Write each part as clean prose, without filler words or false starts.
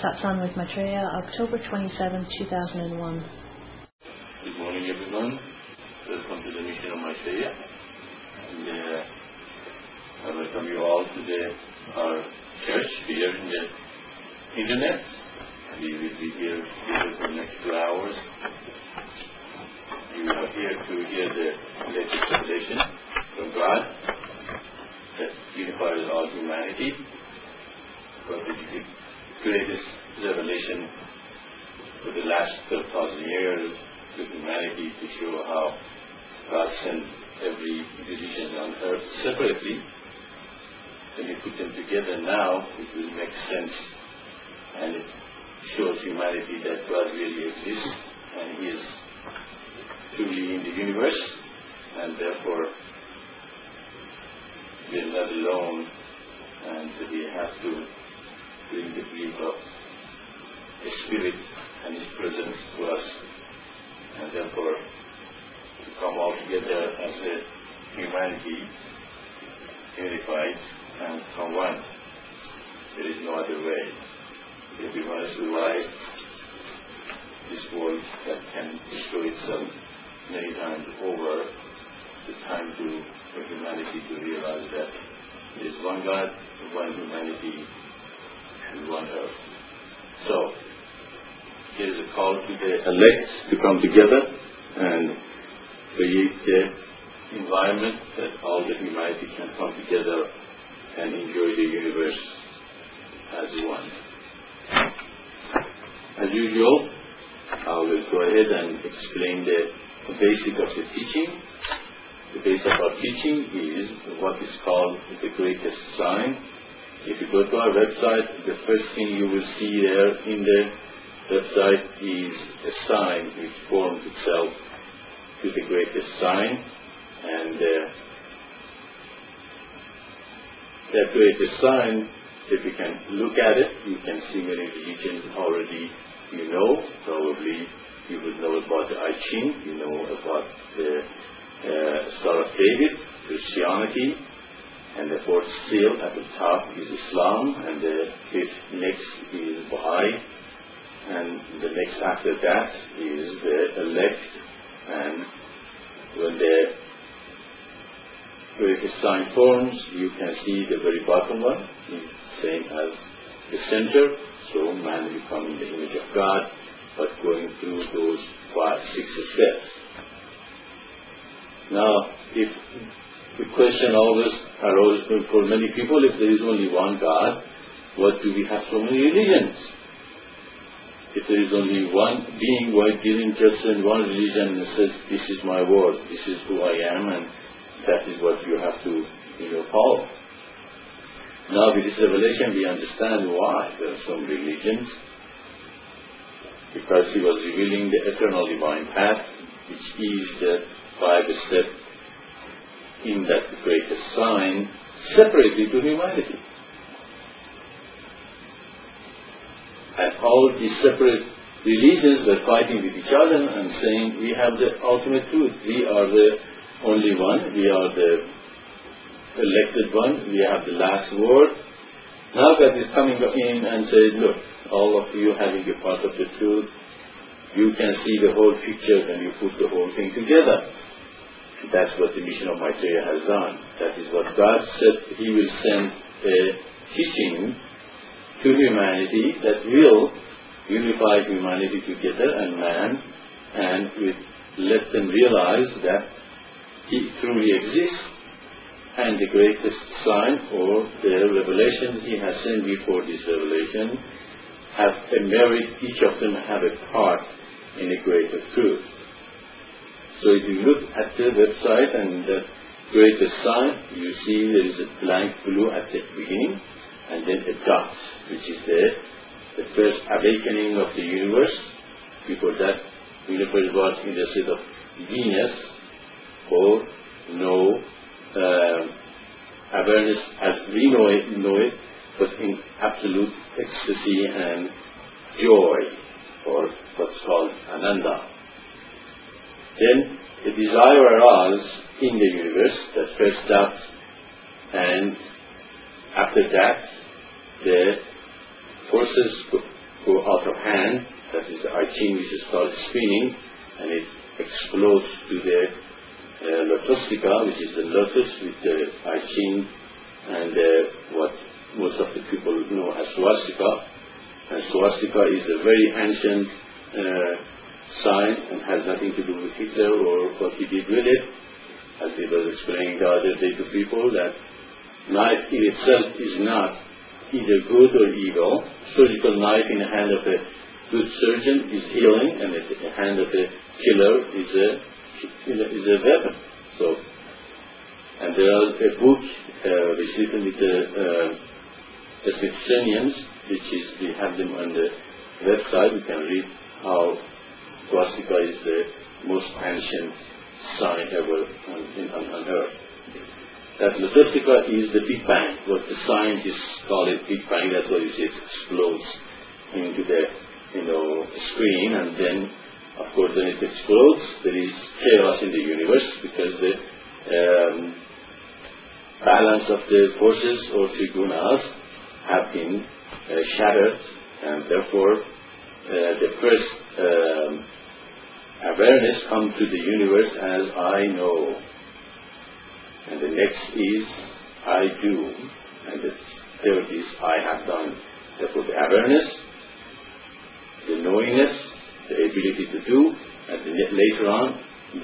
Satsang with Maitreya, October 27, 2001. Good morning, everyone. Welcome to the mission of Maitreya. And I welcome you all to our church here in the internet. We will be here for the next 2 hours. You are here to hear the latest revelation from God that unifies all humanity. But the greatest revelation for the last 12,000 years to humanity to show how God sent every religion on earth separately. When you put them together now, it will make sense, and it shows humanity that God really exists and He is truly in the universe, and therefore we are not alone, and we have to bring the belief of the Spirit and His presence to us, and therefore to come all together as a humanity, unified and from one. There is no other way. If we want to survive this world that can destroy itself many times over, it's time for humanity to realize that there is one God, one humanity, and one earth. So, there is a call to the elect to come together and create the environment that all the humanity can come together and enjoy the universe as one. As usual, I will go ahead and explain the basic of the teaching. The basic of our teaching is what is called the greatest sign. If you go to our website, the first thing you will see there in the website is a sign which forms itself to the greatest sign. And that greatest sign, if you can look at it, you can see many religions already you know. Probably you would know about the I Ching, you know about the Star of David, Christianity, and the fourth seal at the top is Islam, and the fifth next is Baha'i, and the next after that is the elect. And when the greatest sign forms, you can see the very bottom one is the same as the center. So man will come in the image of God, but going through those 6 steps. Now, if the question always arose for many people, if there is only one God, what do we have so many religions? If there is only one being, why didn't just send one religion and says, this is my word, this is who I am, and that is what you have to follow. Now with this revelation we understand why there are some religions. Because He was revealing the eternal divine path, which is the 5-step in that greatest sign, separately to humanity. And all these separate religions are fighting with each other and saying, we have the ultimate truth, we are the only one, we are the elected one, we have the last word. Now God is coming in and says, look, all of you having a part of the truth, you can see the whole picture when you put the whole thing together. That's what the mission of Maitreya has done. That is what God said He will send a teaching to humanity that will unify humanity together and man, and will let them realize that He truly exists. And the greatest sign, or the revelations He has sent before this revelation, have a merit, each of them have a part in a greater truth. So if you look at the website and the greatest sign, you see there is a blank blue at the beginning, and then a dot, which is the first awakening of the universe. Before that, the universe was in the state of Venus, or no awareness as we know it, but in absolute ecstasy and joy, or what's called Ananda. Then the desire arose in the universe that first stopped, and after that the forces out of hand. That is the I Ching, which is called spinning, and it explodes to the Lotostica, which is the lotus with the I Ching and what most of the people know as swastika. And swastika is a very ancient sign and has nothing to do with Hitler or what he did with it. As he was explaining the other day to people, that knife in itself is not either good or evil. Surgical knife in the hand of a good surgeon is healing, and in the hand of a killer is a weapon. So, and there is a book which is written with the Smithsonian's, which is, we have them on the website. You can read how swastika is the most ancient sign ever on Earth. That Lotostica is the Big Bang. What the scientists call it Big Bang, that's why you see it explodes into the screen, and then of course when it explodes there is chaos in the universe because the balance of the forces or trigunas have been shattered, and therefore the first awareness comes to the universe as I know, and the next is I do, and the third is I have done. Therefore the awareness, the knowingness, the ability to do, and later on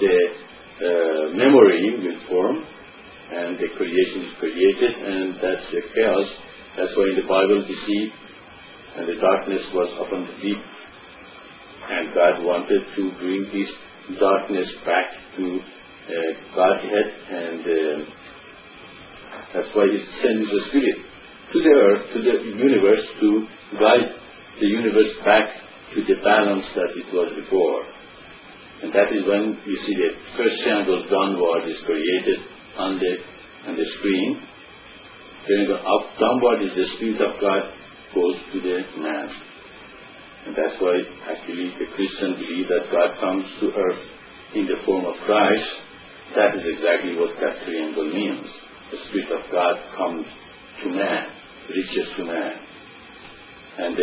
the memory will form, and the creation is created, and that's the chaos. That's why in the Bible we see, and the darkness was upon the deep, and God wanted to bring this darkness back to Godhead, and that's why He sends the Spirit to the earth, to the universe, to guide the universe back to the balance that it was before. And that is when you see the first triangle downward is created on the screen. Triangle up downward is the Spirit of God goes to the man. And that's why actually the Christians believe that God comes to earth in the form of Christ. That is exactly what that triangle means. The Spirit of God comes to man, reaches to man. And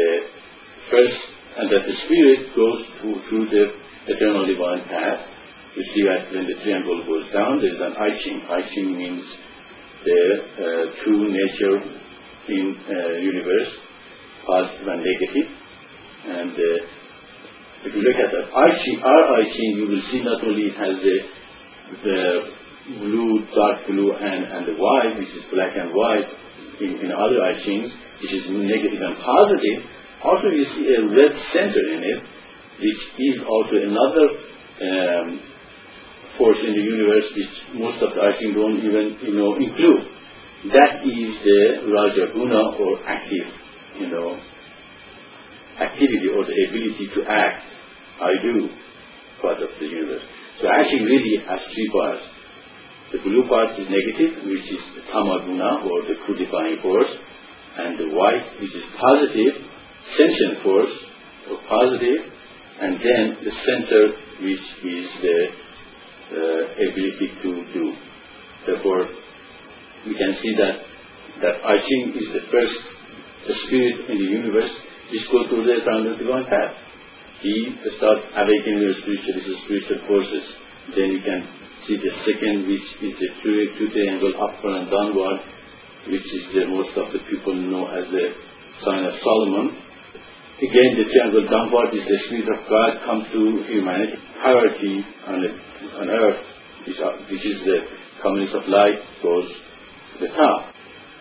that the Spirit goes through the eternal divine path. You see that when the triangle goes down, there is an I Ching. I Ching means the true nature in universe, positive and negative. And if you look at that our I Ching, you will see not only it has the blue, dark blue, and the white, which is black and white in other I Chings, which is negative and positive. Also you see a red center in it, which is also another force in the universe which most of the I Ching don't even include. That is the Raja Guna, or active activity, or the ability to act, I do, part of the universe. So actually really has three parts. The blue part is negative, which is the Tamaguna, or the crucifying force, and the white, which is positive, sentient force, or positive, and then the center, which is the ability to do. Therefore, we can see that I Ching is the first spirit in the universe which goes through the eternal divine path. He starts awakening your spiritual forces. Then you can see the second, which is the two triangle upward and downward, which is the most of the people know as the sign of Solomon. Again, the triangle downward is the Spirit of God comes to humanity. Hierarchy on earth, which is the communist of light, goes to the top.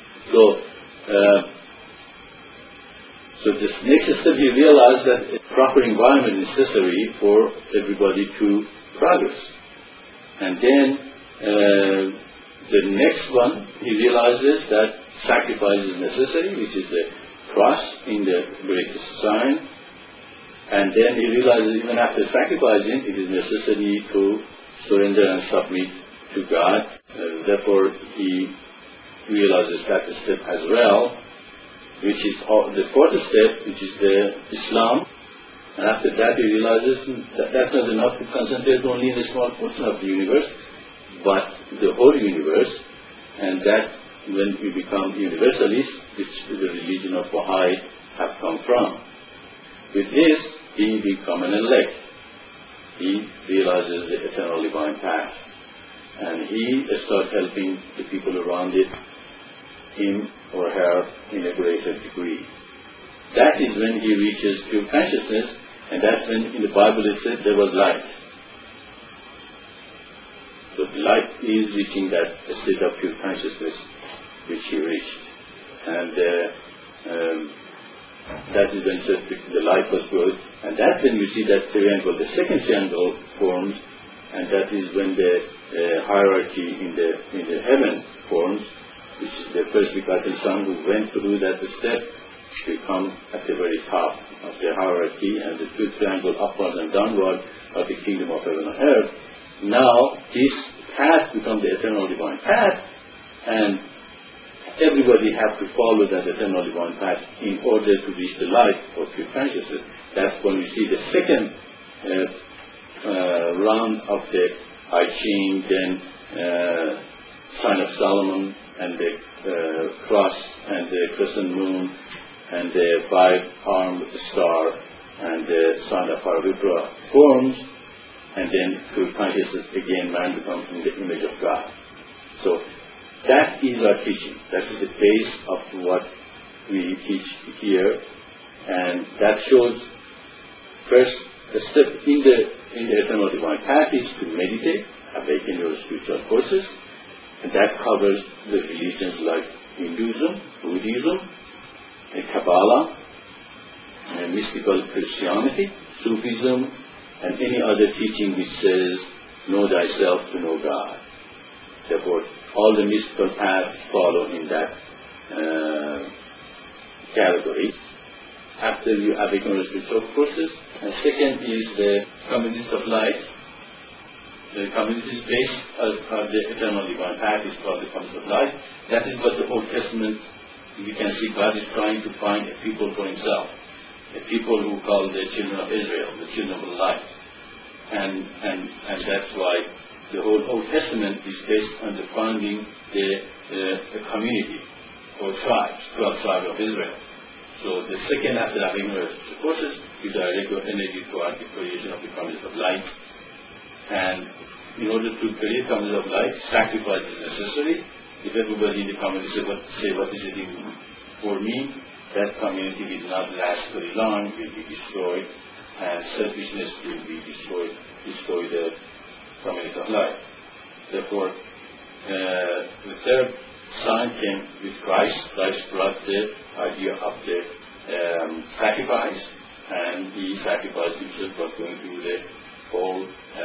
So this next step, you realize that a proper environment is necessary for everybody to progress. And then the next one, he realizes that sacrifice is necessary, which is the cross in the greatest sign. And then he realizes even after sacrificing, it is necessary to surrender and submit to God. Therefore, he realizes that step as well, which is the fourth step, which is the Islam. And after that, he realizes that that's not enough to concentrate only in a small portion of the universe, but the whole universe. And that when you become universalist, which the religion of Baha'i have come from. with this, he become an elect. He realizes the eternal divine path. And he starts helping the people around it, him or her, in a greater degree. That is when he reaches pure consciousness, and that's when in the Bible it says there was light. So the light is reaching that state of pure consciousness which he reached. And that is when the light was good. And that's when you see that triangle, the second triangle forms, and that is when the hierarchy in the heaven forms, which is the first begotten Son who went through that step to come at the very top of the hierarchy, and the two triangle upward and downward of the kingdom of heaven and earth. Now this path becomes the eternal divine path, and everybody has to follow that eternal divine path in order to reach the light or pure consciousness. That's when we see the second round of the I Ching, then sign of Solomon, and the cross, and the crescent moon, and the five-armed star, and the sign of Parvipra forms, and then pure consciousness again, man becomes in the image of God. So that is our teaching. That is the base of what we teach here, and that shows first the step in the eternal divine path is to meditate, awaken your spiritual forces, and that covers the religions like Hinduism, Buddhism, and Kabbalah, and mystical Christianity, Sufism, and any other teaching which says, know thyself to know God. Therefore, all the mystical paths follow in that category. After you awaken your spiritual forces, and second is the communities of light. The communities based on the eternal divine path is called the communities of light. That is what the Old Testament, we can see God is trying to find a people for himself, a people who call the children of Israel, the children of the light. And that's why the whole Old Testament is based on the founding the community or tribes, 12 tribes of Israel. So the second after having the forces, you direct your energy toward the creation of the communities of light. And in order to create communities of light, sacrifice is necessary. If everybody in the community say what is it for me, that community will not last very long, will be destroyed, and selfishness will be destroy the community of light. Therefore, the third sign came with Christ. Christ brought the idea of the sacrifice, and he sacrificed himself by going through the whole,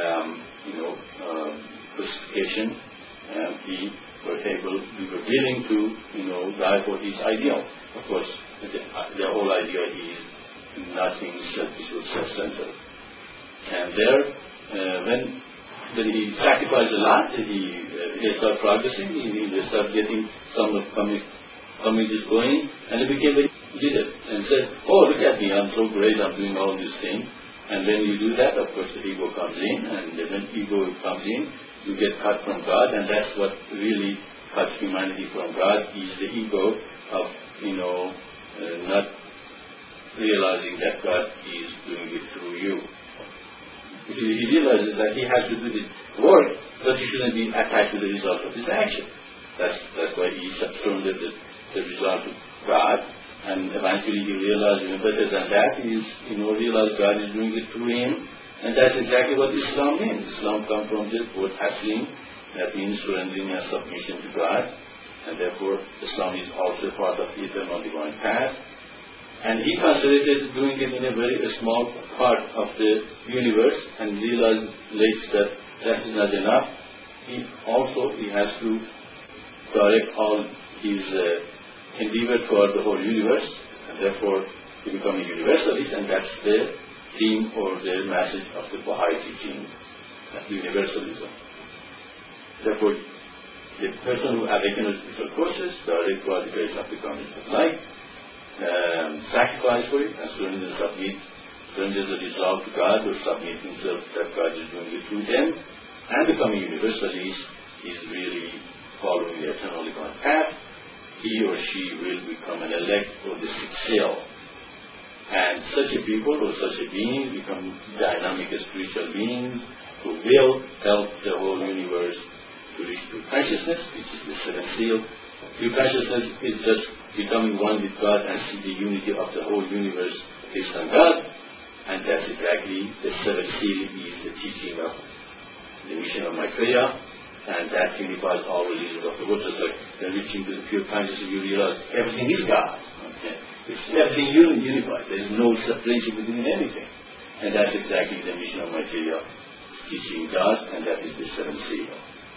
crucifixion, and we were willing to, die for his ideal. Of course, the whole idea is nothing selfish or self-centered. And there, when he sacrificed a lot, he started progressing, he started getting some of communities going, and he became very leader and said, oh, look at me, I'm so great, I'm doing all these things. And when you do that, of course, the ego comes in, and when ego comes in, you get cut from God, and that's what really cuts humanity from God, is the ego of, not realizing that God is doing it through you. He realizes that he has to do the work, but he shouldn't be attached to the result of his action. That's why he surrendered the result to God, and eventually he realized even better than that is, realize God is doing it through him, and that's exactly what Islam means. Islam comes from the word taslim, that means surrendering and submission to God, and therefore Islam is also part of the eternal divine path. And he concentrated doing it in a very small part of the universe, and realized later that is not enough. He has to direct all his endeavor toward the whole universe, and therefore he becomes a universalist, and that's the theme or the message of the Baha'i teaching, universalism. Therefore, the person who awakens spiritual courses direct toward the grace of the communities of light, sacrifice for it, and surrender the resolve to God, or submit himself that God is doing it through them, and becoming universalist is really following the eternal divine path. He or she will become an elect for the sixth seal. And And such a people or such a being become dynamic spiritual beings who will help the whole universe to reach true consciousness, which is the seventh seal. True consciousness is just becoming one with God and see the unity of the whole universe based on God. And that's exactly the seventh seal is the teaching of the mission of Maitreya. And that unifies all religions of the world. Just like when reaching to the pure consciousness, you realize everything is God. Okay? It's everything unified. There is no separation between anything. And that's exactly the mission of Maitreya, teaching God, and that is the seventh seal.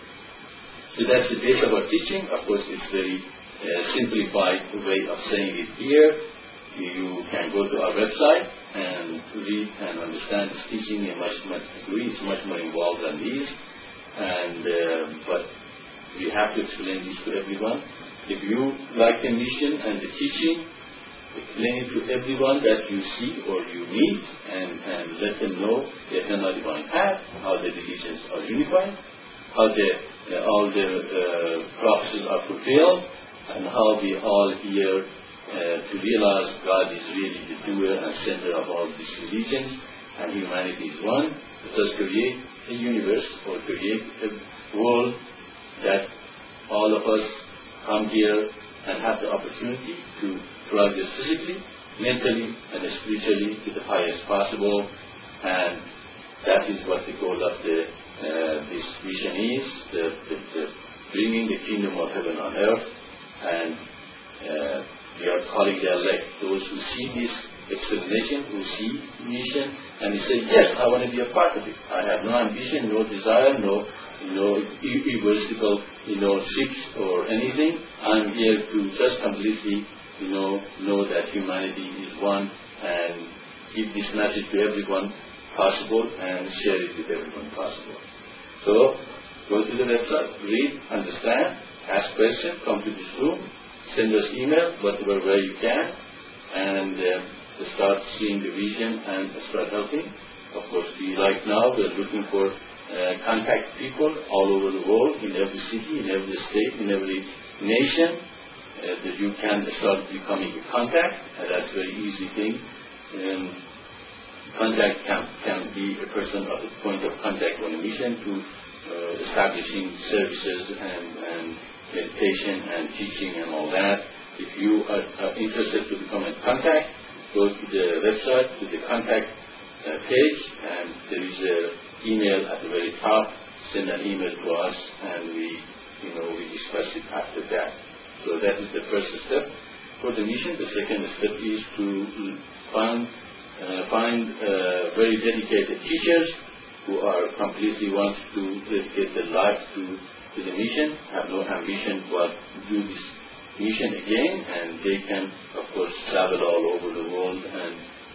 So that's the base of our teaching. Of course, it's very simplified way of saying it here. You can go to our website and read and understand this teaching in much degree. It's much more involved than these. And but we have to explain this to everyone. If you like the mission and the teaching, explain it to everyone that you see or you meet, and let them know the eternal divine path, how the religions are unified, how all the prophecies are fulfilled, and how we all here to realize God is really the doer and center of all these religions, and humanity is one. Let us create a universe or create a world that all of us come here and have the opportunity to progress physically, mentally, and spiritually to the highest possible. And that is what the goal of this mission is, the bringing the kingdom of heaven on earth. And we are calling the elect, those who see this explanation, who see mission, and they say, yes, I want to be a part of it. I have no ambition, no desire, no egoistical, seeks or anything. I'm here to just completely, know that humanity is one and give this message to everyone possible and share it with everyone possible. So, go to the website, read, understand, ask questions, come to this room, send us email, whatever way you can, and start seeing the vision and start helping. Of course, we're looking for contact people all over the world, in every city, in every state, in every nation, that you can start becoming a contact, and that's a very easy thing. Contact can be a person at the point of contact on a mission to establishing services and meditation and teaching and all that. If you are interested to become a contact, go to the website, to the contact page, and there is an email at the very top. Send an email to us, and we discuss it after that. So that is the first step for the mission. The second step is to find very dedicated teachers who are completely want to dedicate their life to the mission, have no ambition but do this mission again, and they can, of course, travel all over the world and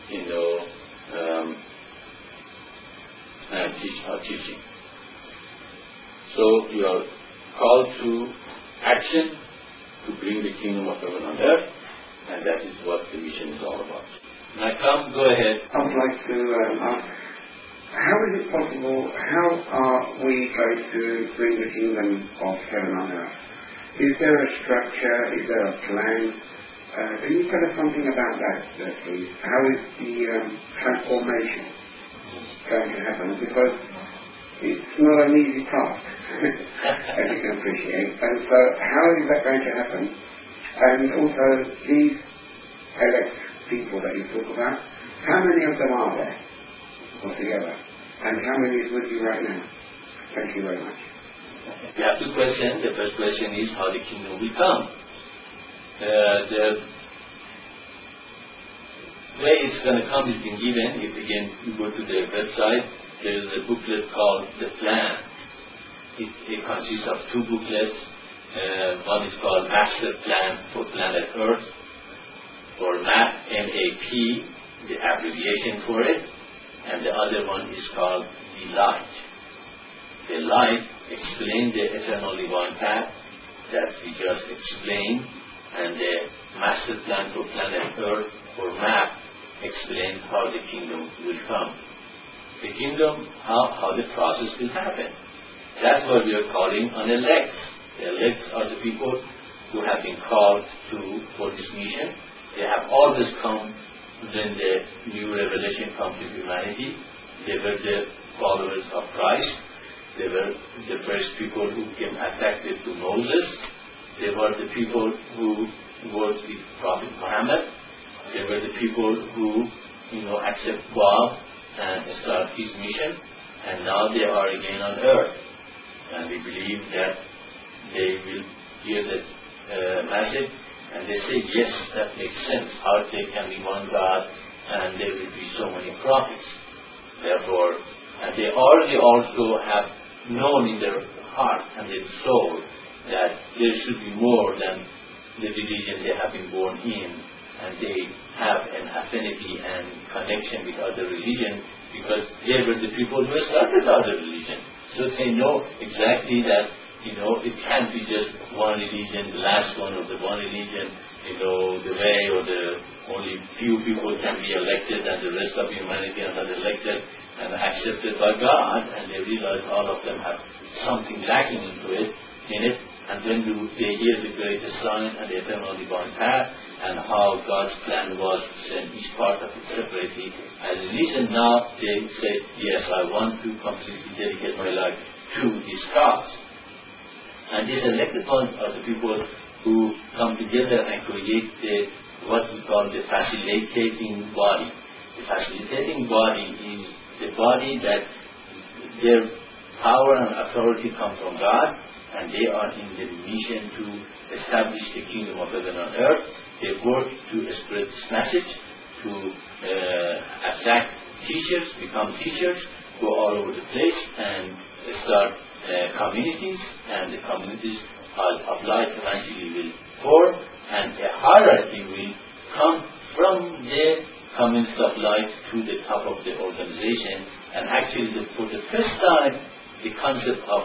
and teach our teaching. So you are called to action to bring the kingdom of heaven on earth, and that is what the mission is all about. Now, go ahead. I would like to ask, how is it possible, how are we going to bring the kingdom of heaven on earth? Is there a structure? Is there a plan? Can you tell us something about that, please? How is the transformation going to happen? Because it's not an easy task, as you can appreciate. And so how is that going to happen? And also, these elect people that you talk about, how many of them are there altogether? And how many is with you right now? Thank you very much. We have two questions. The first question is how the kingdom will come. The way it's going to come is been given. If again you go to the website, there is a booklet called The Plan. It consists of two booklets. One is called Master Plan for Planet Earth, or MAP, M-A-P, the abbreviation for it, and the other one is called The Light. The Light explains the eternal divine path that we just explained, and the Master Plan for Planet Earth, or MAP, explains how the kingdom will come. The kingdom, how the process will happen. That's what we are calling an elects. The elects are the people who have been called for this mission. They have always come when the new revelation comes to humanity, they were the followers of Christ. They were the first people who became attracted to Moses. They were the people who worked with Prophet Muhammad. They were the people who, accept Bob and start his mission. And now they are again on earth. And we believe that they will hear that message and they say, yes, that makes sense. How there can be one God and there will be so many prophets. Therefore, and they already also have known in their heart and their soul that there should be more than the religion they have been born in, and they have an affinity and connection with other religion because they were the people who started other religion. So they know exactly that, it can't be just one religion, the last one of the one religion, the way or the only few people can be elected and the rest of humanity are not elected and accepted by God, and they realize all of them have something lacking in it, and then they hear the greatest sign and the eternal divine path and how God's plan was to send each part of it separately. As a reason now they say, yes, I want to completely dedicate my life to this cause. And these elected ones are the people who come together and create what we call the facilitating body. The facilitating body is the body that their power and authority come from God, and they are in the mission to establish the kingdom of heaven on earth. They work to spread this message, to attract teachers, become teachers, go all over the place and start communities, and the communities of life eventually will form, and a hierarchy will come from the communities of life to the top of the organization. And actually, for the first time, the concept of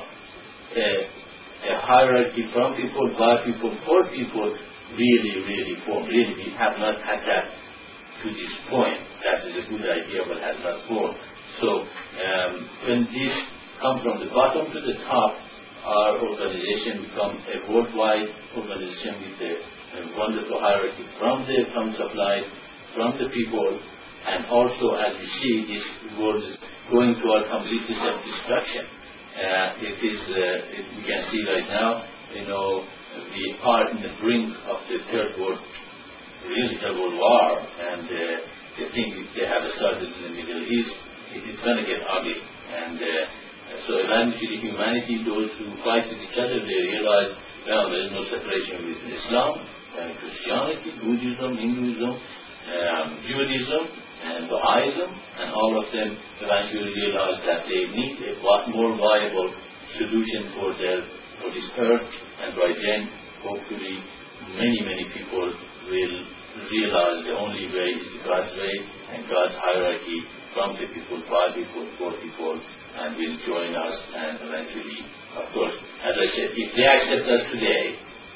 a hierarchy from people, by people, for people, really formed. Really, we have not had that to this point. That is a good idea, but has not formed. So, when this comes from the bottom to the top, our organization becomes a worldwide organization with a wonderful hierarchy from the communities of life, from the people, and also as we see this world is going toward complete self-destruction. We can see right now, we are in the brink of the third world war, and the thing they have started in the Middle East, it is going to get ugly. And so eventually humanity, those who fight with each other, they realize, well, there is no separation with Islam and Christianity, Buddhism, Hinduism, Judaism, and Baha'ism, and all of them eventually realize that they need a more viable solution for this earth, and by then, hopefully, many people will realize the only way is God's way and God's hierarchy from the people, by people, for people, and will join us, and eventually, of course, as I said, if they accept us today,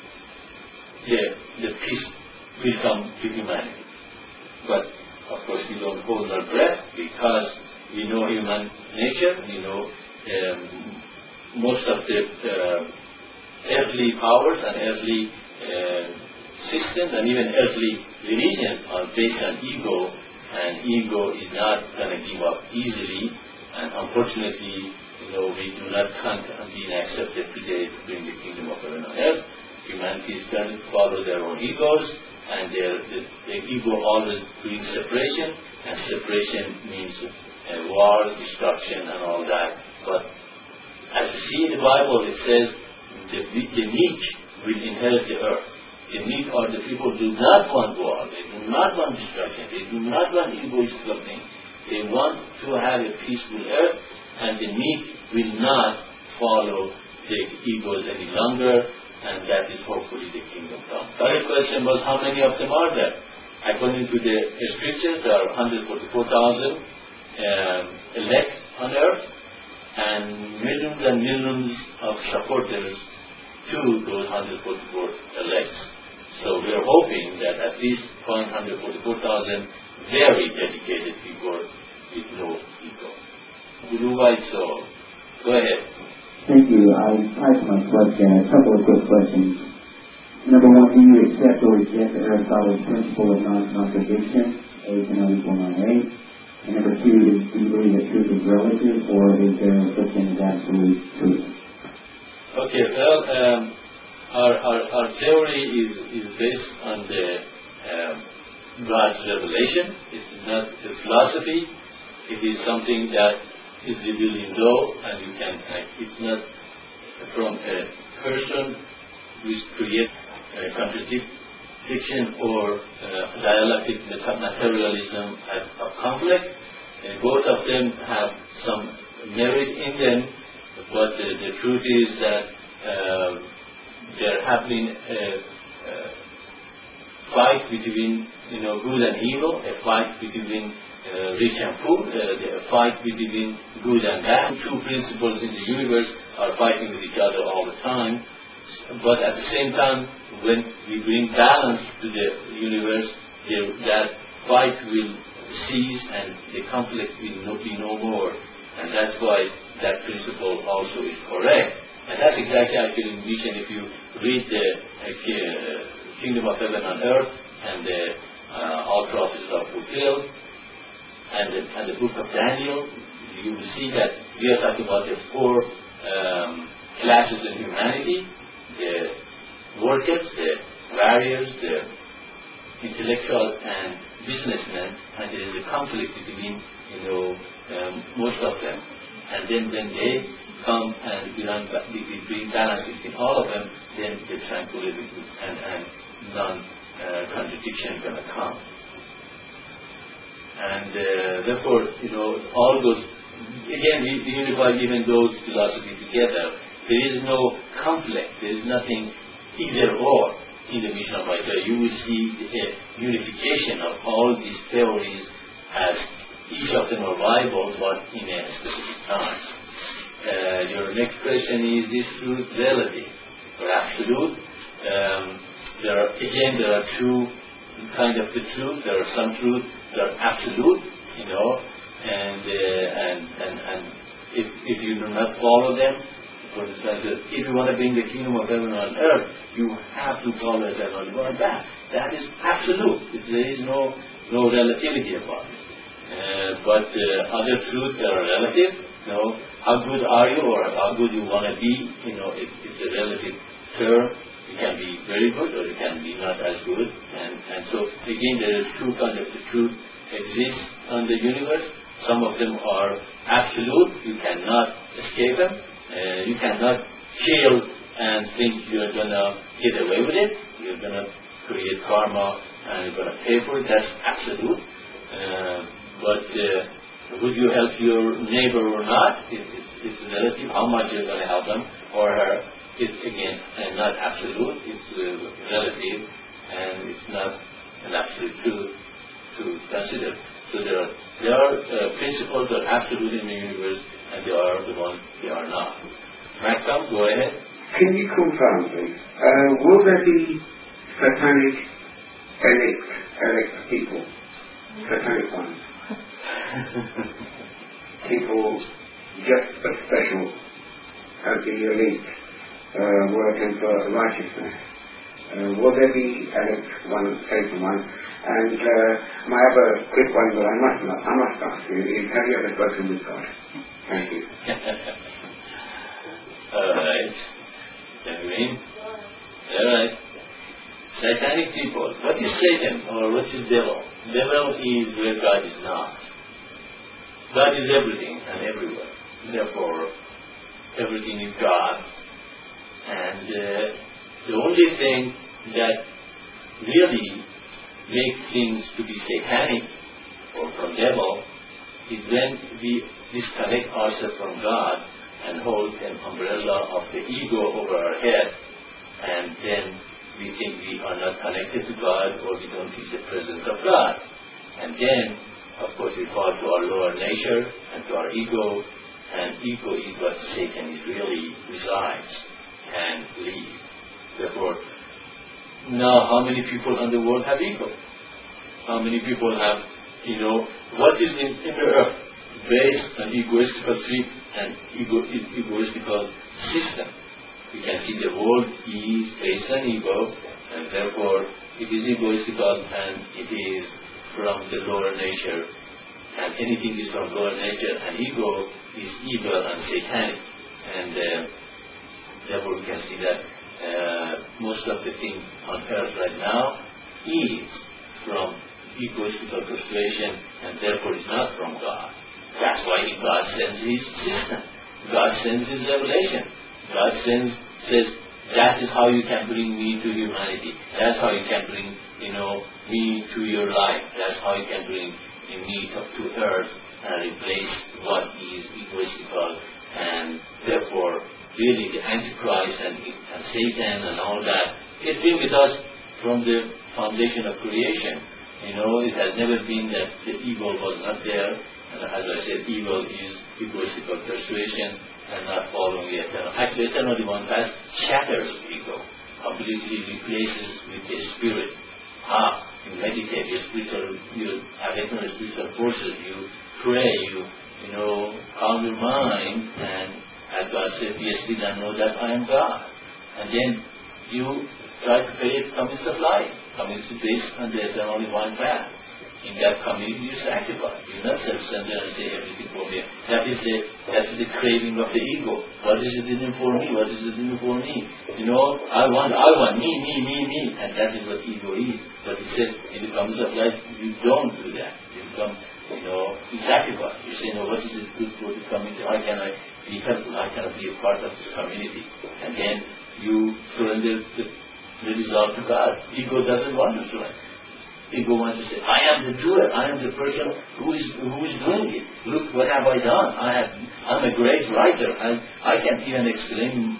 the peace will come to humanity. But, of course, we don't hold our breath because we know human nature, we know most of the earthly powers and earthly systems and even earthly religions are based on ego, and ego is not going to give up easily. And unfortunately, we do not count on being accepted today to bring the kingdom of heaven on earth. Humanity is going to follow their own egos, and their ego always brings separation, and separation means war, destruction, and all that. But as you see in the Bible, it says the meek will inherit the earth. The meek are the people who do not want war, they do not want destruction, they do not want egoistical things. They want to have a peaceful earth, and the meek will not follow the egos any longer, and that is hopefully the kingdom come. The other question was, how many of them are there? According to the scriptures, there are 144,000 elect on earth, and millions of supporters to those 144 elects. So we are hoping that at least 144,000 very dedicated people with no ego. Blue White Soul. Go ahead. Thank you. I'll type my question. A couple of quick questions. Number one, do you accept or reject Aristotle's principle of non-contradiction? A, can truth will not reign? And number two, do you believe that truth is relative, or is there such thing as absolute truth? Okay, well, our theory is based on the God's revelation. It's not a philosophy. It is something that is revealed in law, and you can. It's not from a person which creates contradiction or dialectic materialism of conflict. Both of them have some merit in them, but the truth is that there have been a fight between good and evil, a fight between rich and poor, a fight between good and bad. Two principles in the universe are fighting with each other all the time. But at the same time, when we bring balance to the universe, that fight will cease and the conflict will be no more. And that's why that principle also is correct. And that's exactly I can envision if you read the Kingdom of Heaven on Earth and all prophecies are fulfilled, and the book of Daniel, you will see that we are talking about the four classes in humanity: the workers, the warriors, the intellectual and businessmen, and there is a conflict between most of them. And then when they come and we bring balance between all of them, then the tranquility and non-contradiction is going to come. And therefore, all those, again, we unify even those philosophies together. There is no conflict. There is nothing either or in the mission of Vaidya. You will see a unification of all these theories as each of them are viable, but in a specific time. Your next question is truth relative or absolute? There are two kind of the truth. There are some truth that are absolute, and if you do not follow them, for instance, if you want to bring the kingdom of heaven on earth, you have to follow it and only one that. That is absolute. There is no relativity about it. But other truths that are relative, how good are you or how good you want to be, it's a relative term. It can be very good or it can be not as good. And so again, there is two kinds of the truth exists on the universe. Some of them are absolute. You cannot escape them. You cannot kill and think you're going to get away with it. You're going to create karma and you're going to pay for it. That's absolute. But would you help your neighbor or not? It's relative. How much you're going to help them or her. It's again not absolute. It's relative, and it's not an absolute truth to consider. So there are principles that are absolute in the universe, and there are the ones they are not. Malcolm, go ahead. Can you confirm, please? Will there be satanic elect people? Satanic ones? People just as special as the elite, working for righteousness. Will there be one taken one? And my other quick one that I must ask you is, have you ever spoken with God? Thank you. All right. All right. Satanic people. What is Satan or what is devil? Devil is where God is not. God is everything and everywhere. Therefore, everything is God. And the only thing that really makes things to be satanic or from devil is when we disconnect ourselves from God and hold an umbrella of the ego over our head, and then we think we are not connected to God or we don't feel the presence of God. And then, of course, we fall to our lower nature and to our ego, and ego is what Satan is really resides and lives. Therefore, now how many people in the world have ego? How many people have, what is in the earth based on egoistical trip and egoistical system? We can see the world is based on ego, and therefore it is egoistical and it is from the lower nature, and anything is from lower nature, and ego is evil and satanic. And therefore we can see that most of the things on earth right now is from egoistical persuasion, and therefore is not from God. That's why God sends His system. God sends His revelation. God says, that is how you can bring me to humanity. That's how you can bring, me to your life. That's how you can bring me to earth and replace what is egoistical. And therefore, really the Antichrist and Satan and all that, it's been with us from the foundation of creation. It has never been that the evil was not there. And as I said, evil is egoistical persuasion and not following the eternal. Actually, the eternal divine path shatters ego, completely replaces with the spirit. You meditate, you awaken the spiritual forces, you pray, you calm your mind, and as God said, be still and know that I am God. And then you try to create communities of life, communities based on the eternal divine path. In that community you sacrifice. You're not self-centered and say everything for me. That is the craving of the ego. What is it in for me? What is it in for me? I want me. And that is what ego is. But it says in the community of life, you don't do that. You become, you sacrifice. You say, what is it good for the community? How can I be helpful? How can I be a part of this community? And then you surrender the result to God. Ego doesn't want to surrender. Ego wants to say, I am the doer. I am the person who is doing it. Look, what have I done? I'm a great writer. I can even explain,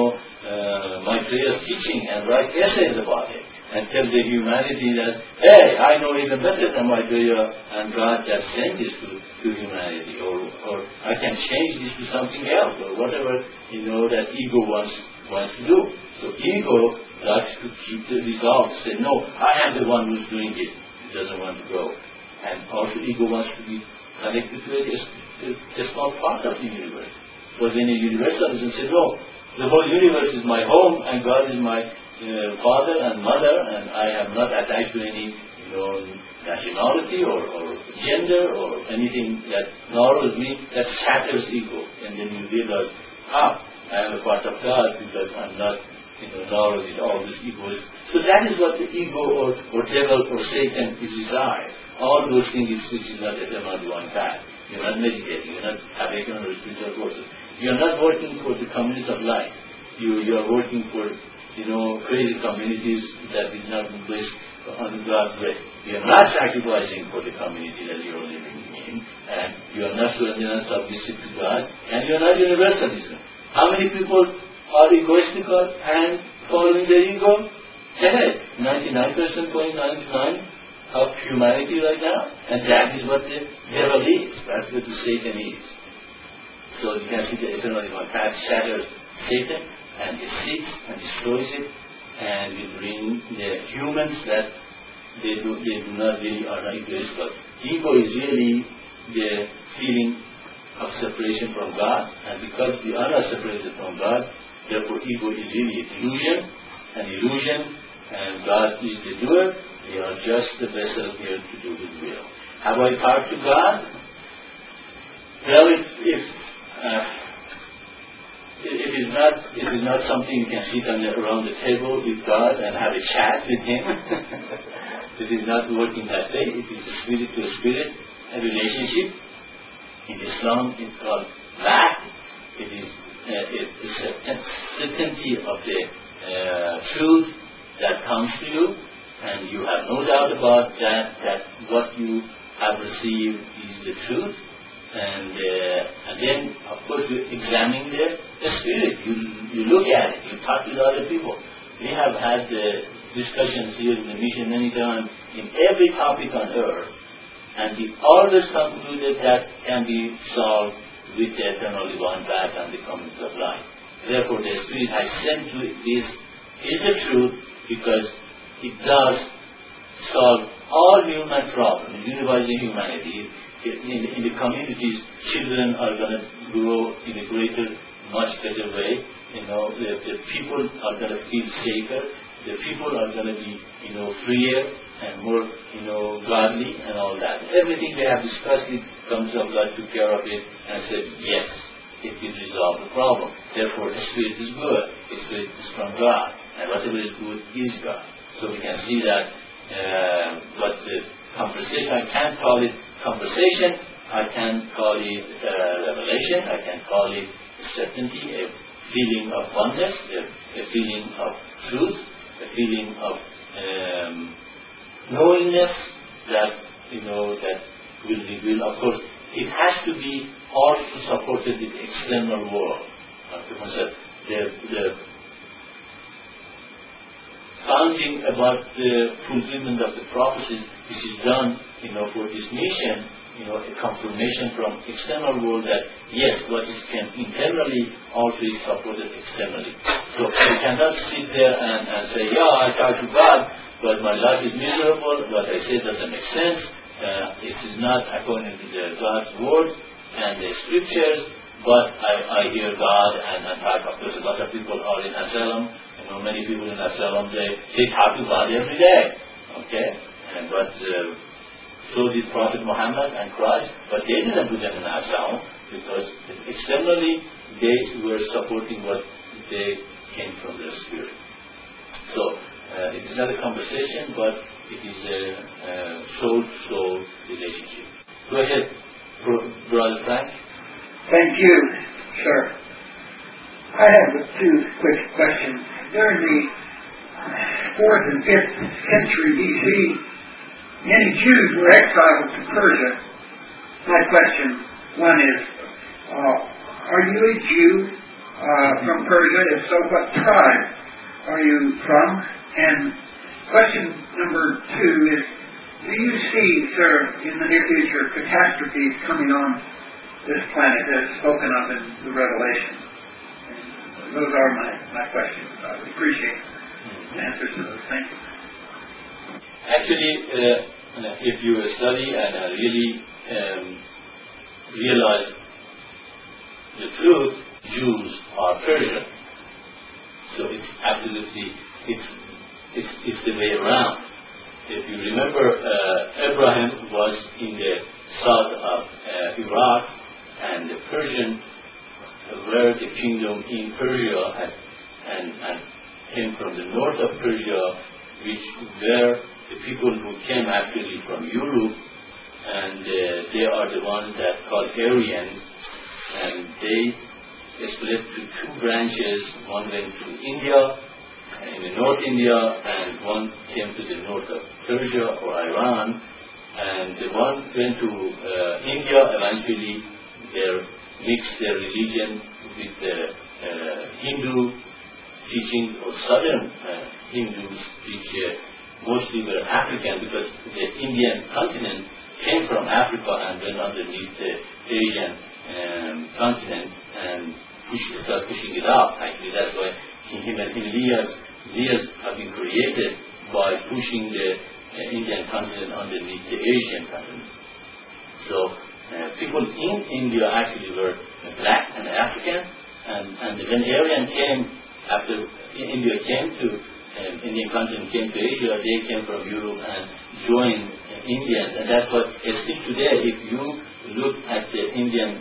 my previous teaching and write essays about it and tell the humanity that, hey, I know even better than my prayer, and God just sent this to humanity, or I can change this to something else, or whatever that ego wants to do. So ego likes to keep the results, say, no, I am the one who's doing it. It doesn't want to go. And also ego wants to be connected to a small part of the universe. But when a universalism says, no, the whole universe is my home, and God is my father and mother, and I am not attached to any nationality or gender or anything that narrows me, that shatters ego. And then you realize, I am a part of God because I'm not narrowed with all these egos. So that is what the ego or devil or Satan is desire. All those things which is not eternal divine path. You're not meditating, you're not awakening or spiritual forces. You're not working for the community of life. You are working for crazy communities that is not based on God's way. You are not sacrificing for the community that you are living in, and you are not surrendering and submissive to God, and you are not universalism. How many people are egoistical and following their ego? 99.99% of humanity right now, and that is what the devil is. That's what the Satan is. So you can see the eternal divine path shatters Satan, and he seeks and destroys it, and will bring the humans that they do not really are not egoistical. Ego is really the feeling of separation from God, and because we are not separated from God, therefore ego is really an illusion, and God is the doer. We are just the vessel here to do His will. Have I talked to God? Well, if it is not something you can sit around the table with God and have a chat with Him. It is not working that way. It is spirit to spirit, a relationship. In Islam, it's called fact. It is a certainty of the truth that comes to you, and you have no doubt about that what you have received is the truth. And then, of course, you examine the spirit. You look at it. You talk with other people. We have had discussions here in the mission many times in every topic on earth, and we always concluded that can be solved with the eternal divine path and the community of life. Therefore, the Spirit has sent to this is the truth, because it does solve all human problems, universal humanity. In the communities, children are going to grow in a greater, much better way. The people are going to feel safer. the people are going to be, freer and more, godly and all that. Everything they have discussed, it comes up, God took care of it and said, yes, it will resolve the problem. Therefore, the Spirit is good. The Spirit is from God. And whatever is good is God. So we can see that, but the conversation, I can't call it conversation, I can call it revelation, I can call it certainty, a feeling of oneness, a feeling of truth, a feeling of knowingness that, that will reveal. Of course, it has to be also supported with external world. The founding about the fulfillment of the prophecies, which is done, for this mission, a confirmation from external world that yes, what is can internally also is supported externally. So you cannot sit there and say, yeah, I talk to God, but my life is miserable, what I say doesn't make sense, it is not according to God's word and the scriptures, but I hear God and talk. Of course, a lot of people are in asylum. Many people in asylum, they talk to God every day. Okay? But so did Prophet Muhammad and Christ, but they didn't put them in asylum because externally they were supporting what they came from their spirit. So it is not a conversation, but it is a soul-to-soul relationship. Go ahead, Brother Frank. Thank you, sir. I have 2 quick questions. During the 4th and 5th century B.C., many Jews were exiled to Persia. My question, one is, are you a Jew from Persia? If so, what tribe are you from? And question number 2 is, do you see, sir, in the near future, catastrophes coming on this planet as spoken of in the Revelation? And those are my questions. I would appreciate answers to those. Thank you. Actually, if you study and really realize the truth, Jews are Persian. So it's absolutely, it's the way around. If you remember, Abraham was in the south of Iraq, and the Persian were the kingdom in Persia and came from the north of Persia, which were the people who came actually from Europe, and they are the ones that called Aryans, and they split to 2 branches. One went to India, in the North India, and one came to the north of Persia or Iran, and the one went to India. Eventually they mixed their religion with the Hindu teaching, or southern Hindus, which mostly were African, because the Indian continent came from Africa and went underneath the Asian continent and started pushing it up. Actually, that's why Himalayas have been created by pushing the Indian continent underneath the Asian continent. So people in India actually were black and African, and when Aryan came, after India came to Indian continent came to Asia, they came from Europe and joined Indians, and that's what still today, if you look at the Indian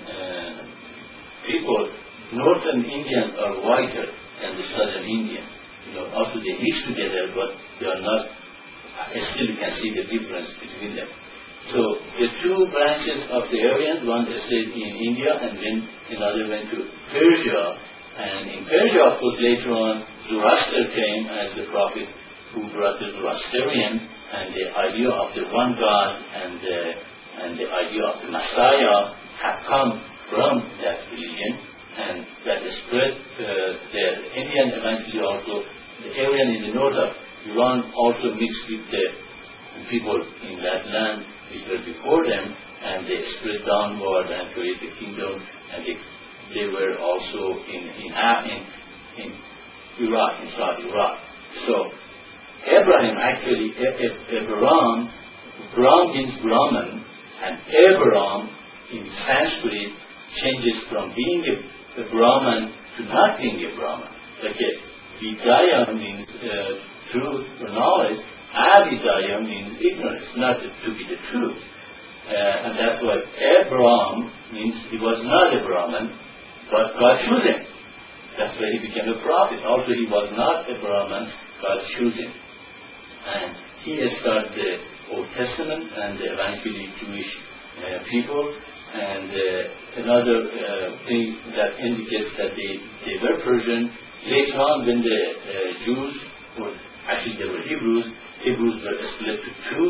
people, northern Indians are whiter than the southern Indians. Also they mix together, but they are not, still you can see the difference between them. So the 2 branches of the Aryans, one stayed in India and then another went to Persia. And in Persia, of course, later on, Zoroaster came as the prophet who brought the Zoroastrian and the idea of the one God and the idea of the Messiah have come from that religion, and that spread the Indian eventually also, the Aryan in the north of Iran also mixed with the people in that land which were before them, and they spread downward and created the kingdom, and they were also in Iraq, in South Iraq. So Abraham actually, Abraham, Brahm means Brahman, and Abraham in Sanskrit changes from being a Brahman to not being a Brahman. Okay, Vidya means truth or knowledge, Avidya means ignorance, not to be the truth. And that's why Abraham means he was not a Brahman, but God chose him. That's why he became a prophet. Also, he was not a Brahman, God chose him. And he started the Old Testament and eventually Jewish people. And another thing that indicates that they were Persian. Later on, when the Jews, or actually they were Hebrews were split to two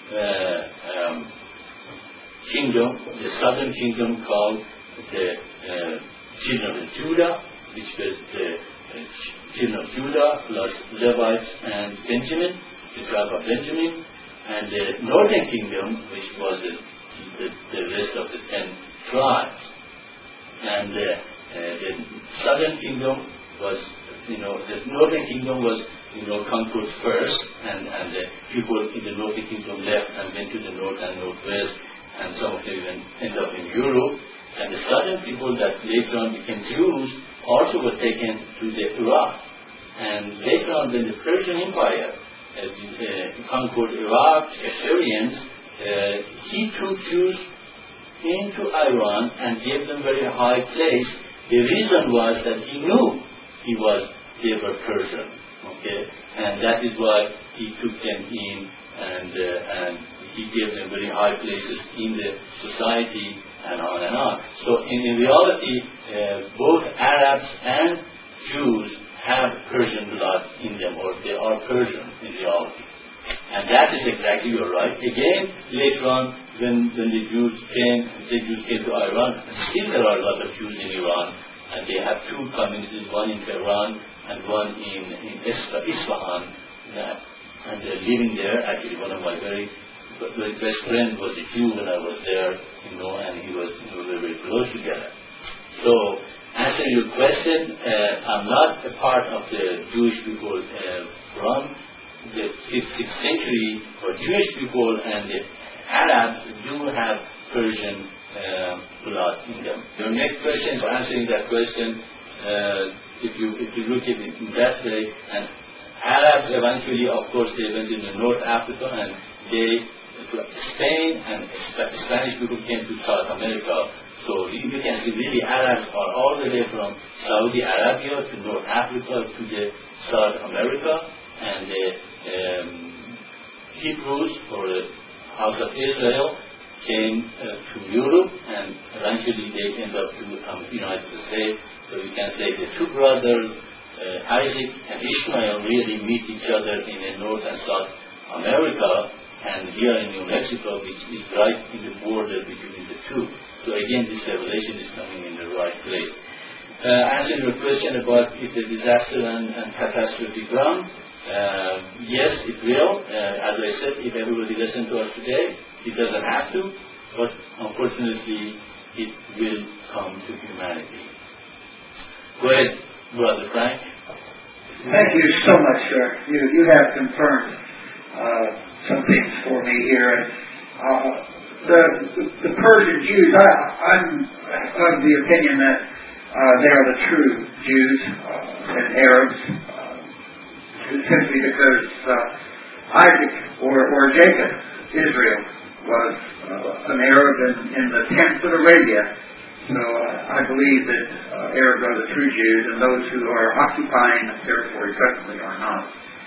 kingdoms. The southern kingdom called the children of Judah, which was the children of Judah plus Levites and Benjamin, the tribe of Benjamin, and the northern kingdom, which was the rest of the 10 tribes. And the southern kingdom was, the northern kingdom was, conquered first, and the people in the northern kingdom left and went to the north and northwest, and some of them even ended up in Europe. And the southern people that later on became Jews also were taken to the Iraq. And later on, when the Persian Empire conquered Iraq, Assyrians, he took Jews into Iran and gave them very high place. The reason was that he knew they were Persian, okay, and that is why he took them in and he gave them very high places in the society and on and on. So in reality, both Arabs and Jews have Persian blood in them, or they are Persian in reality. And that is exactly, you're right. Again, later on, when the Jews came to Iran, still there are a lot of Jews in Iran, and they have two communities, one in Tehran and one in Isfahan, and they're living there. Actually, one of my very best friends was a Jew when I was there, and we were very close together. So, answering your question, I'm not a part of the Jewish people from the 5th, 6th century, but Jewish people and the Arabs do have Persian blood in them. Your next question, for answering that question, if you look at it in that way, and Arabs eventually, of course, they went into North Africa, and Spain and Spanish people came to South America. So you can see really Arabs are all the way from Saudi Arabia to North Africa to the South America, and the Hebrews or the House of Israel came to Europe, and eventually they ended up to the United States. So you can say the two brothers, Isaac and Ishmael, really meet each other in North and South America, and here in New Mexico, which is right in the border between the two. So again, this revelation is coming in the right place. Answering your question about if the disaster and catastrophe ground, yes, it will. As I said, if everybody listens to us today, it doesn't have to, but unfortunately, it will come to humanity. Go ahead, Brother Frank. Thank you so much, sir. You have confirmed some things for me here. The Persian Jews, I'm of the opinion that they are the true Jews and Arabs, simply because Isaac or Jacob, Israel, was an Arab in the tents of Arabia. So I believe that Arabs are the true Jews, and those who are occupying the territory presently are not.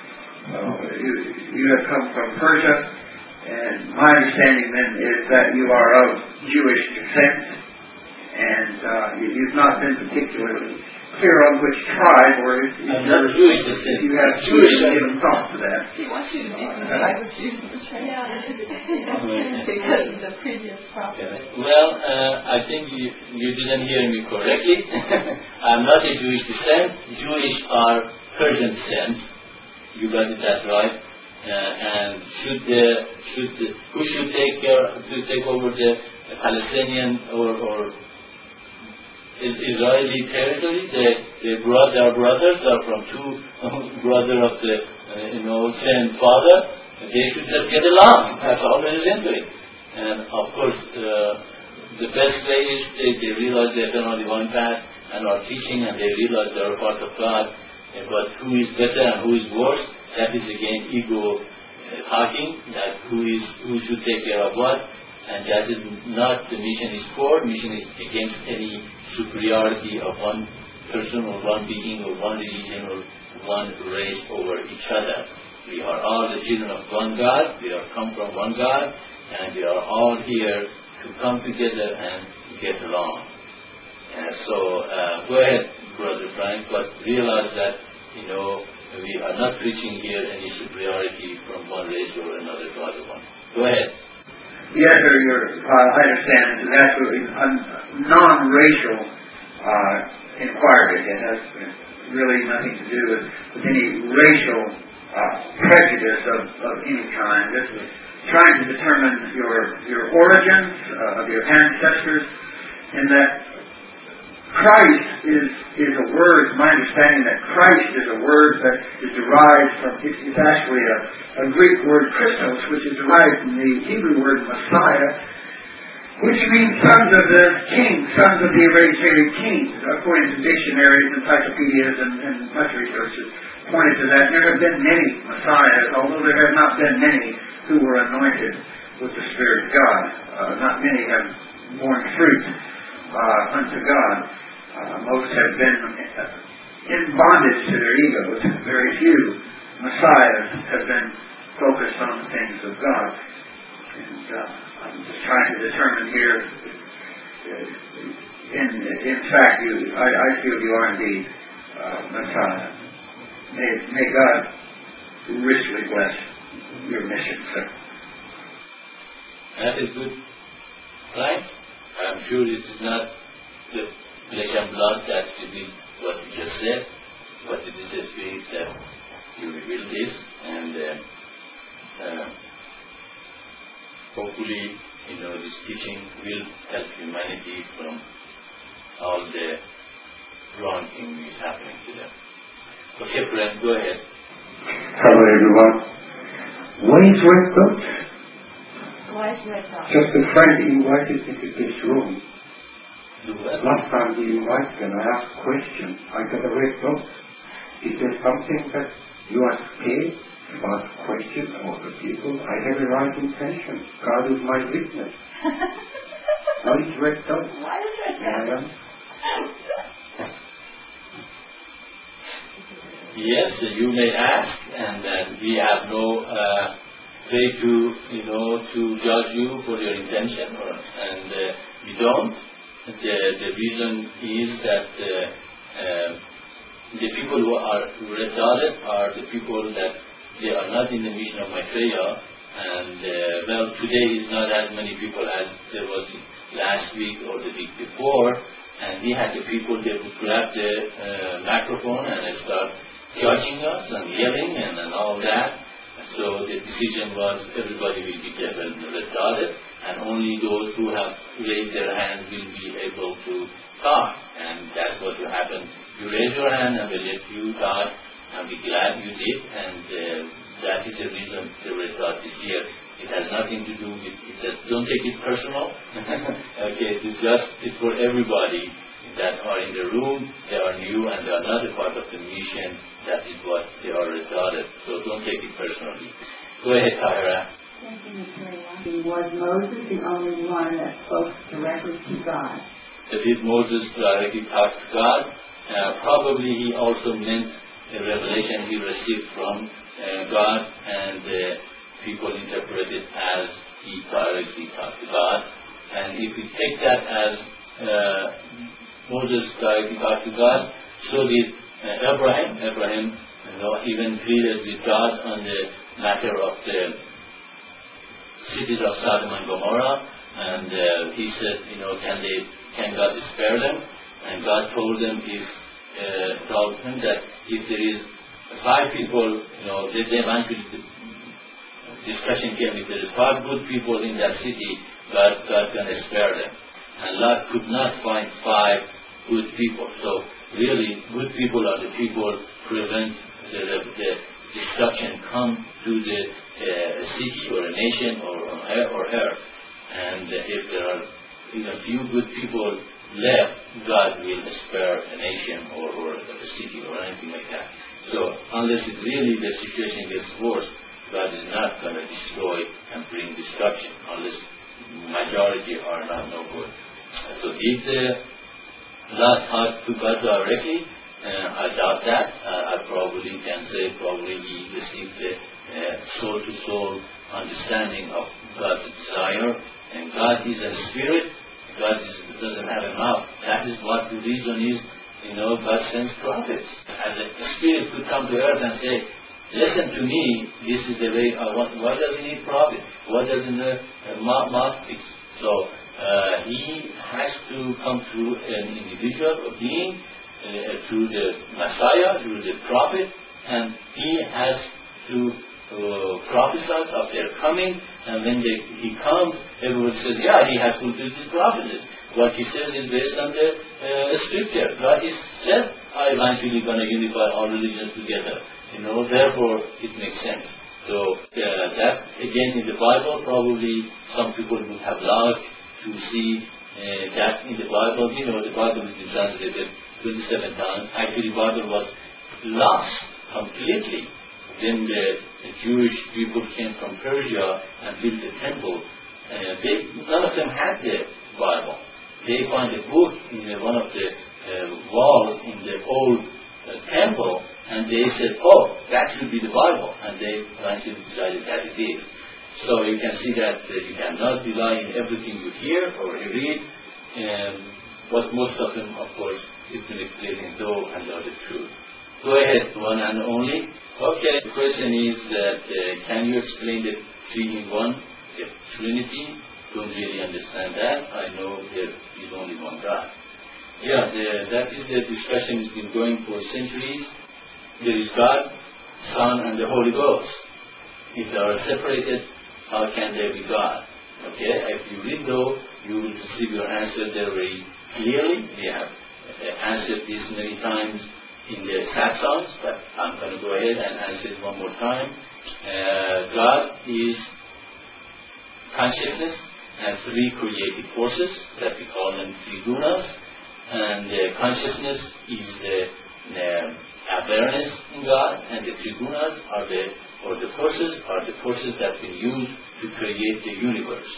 You have come from Persia, and my understanding then is that you are of Jewish descent, and you've not been particularly clear on which tribe, or if you have Jewish, given thought to that. He wants you to describe what Jews because the previous prophet. Well, I think you didn't hear me correctly. I'm not a Jewish descent. Jewish are Persian descent. You got that right. And who should take over the Palestinian or Israeli territory? Their brothers are from two brothers of the same father. They should just get along. That's all there is into it. And of course, the best way is they realize they've done only one path and are teaching, and they realize they are part of God. But who is better and who is worse, that is again ego talking, that who should take care of what, and that is not the mission is for. Mission is against any superiority of one person or one being or one religion or one race over each other. We are all the children of one God, we are come from one God, and we are all here to come together and get along. So go ahead, Brother Frank, but realize that, we are not preaching here any superiority from one race or another to other one. Go ahead. Yes, sir, I understand. It's absolutely a non-racial inquiry. It has really nothing to do with any racial prejudice of any kind. This is trying to determine your origins of your ancestors, and that Christ is a word. My understanding that Christ is a word that is derived from. It's actually a Greek word Christos, which is derived from the Hebrew word Messiah, which means sons of the king, sons of the hereditary king, according to dictionaries, encyclopedias, and much research has pointed to that. There have been many Messiahs, although there have not been many who were anointed with the Spirit of God. Not many have borne fruit unto God. Most have been in bondage to their egos. Very few Messiahs have been focused on the things of God. And I'm just trying to determine here, in fact, I feel you are indeed Messiah. May God richly bless your mission, sir. That is good. Right? I'm sure this is not the flesh and blood that should be what you just said, but it is the Spirit that you reveal this, and hopefully, this teaching will help humanity from all the wrong thing is happening to them. Okay, friend, go ahead. Hello, everyone. When is Red Dot? Why is Red Dot? Just a friend invited me to this room. Do what? Last time he invited me, I asked a question. I got a red dot. Is there something that you are scared about questions of the people? I have a right intention. God is my witness. Why is red dot? Why is Red Dot? Yes, you may ask, and we have no way to judge you for your intention, and we don't. The reason is that the people who are red dotted are the people that they are not in the mission of Maitreya, and today is not as many people as there was last week or the week before, and we had the people that would grab the microphone and start judging us and yelling and all that. So the decision was everybody will be red-dotted, and only those who have raised their hands will be able to talk. And that's what will happen. You raise your hand and we'll let you talk, and we're glad you did. And that is the reason the red dot is here. It has nothing to do with it. Don't take it personal. Okay, it's for everybody that are in the room. They are new and they are not a part of the mission. That is what they are retarded. So don't take it personally. Go ahead, Tyra. Was Moses the only one that spoke directly to God? Did Moses directly talk to God? Probably he also meant a revelation he received from God, and people interpret it as he directly talked to God. And if we take that as Moses directly talked to God, so did Abraham. Abraham even pleaded with God on the matter of the cities of Sodom and Gomorrah, and he said, can God spare them? And God told him that if there is 5 people, they eventually the discussion came, if there is 5 good people in that city, God can spare them. And Lot could not find 5 good people. So really, good people are the people prevent the destruction come to the city or a nation or earth. And if there are few good people left, God will spare a nation or a city or anything like that. So unless it really the situation gets worse, God is not going to destroy and bring destruction unless majority are not no good. So if the Lot talked to God directly, I doubt that. I probably can say he received the soul-to-soul understanding of God's desire, and God is a spirit. God doesn't have a mouth. That is what the reason is. God sends prophets. As a spirit could come to earth and say, listen to me, this is the way I want. Why does he need prophet? Why doesn't the mouthpiece? So he has to come through an individual or being, through the Messiah, through the prophet, and he has to prophesy of their coming, and when he comes, everyone says, yeah, he has fulfilled his prophecies. What he says is based on the scripture. God is said, I'm eventually going to unify all religions together. Therefore it makes sense. So that again in the Bible, probably some people would have liked to see that in the Bible. The Bible is translated 27 times. Actually, the Bible was lost completely. Then the Jewish people came from Persia and built the temple. None of them had the Bible. They found a book in one of the walls in the old temple, and they said, oh, that should be the Bible. And they eventually decided that it is. So you can see that you cannot rely on everything you hear or you read, but most of them, of course, is manipulating though and are the truth. Go ahead, one and only. Okay, the question is that can you explain the 3-in-1, the Trinity? Don't really understand that. I know there is only one God. Yeah, that is the discussion has been going for centuries. There is God, Son, and the Holy Ghost. If they are separated, how can they be God? Okay, if you read though, you will receive your answer there very clearly. We have answered this many times in the satsongs, but I'm going to go ahead and answer it one more time. God is consciousness and 3 creative forces that we call them 3 gunas, and consciousness is the awareness in God, and the 3 gunas are the forces that we use to create the universe.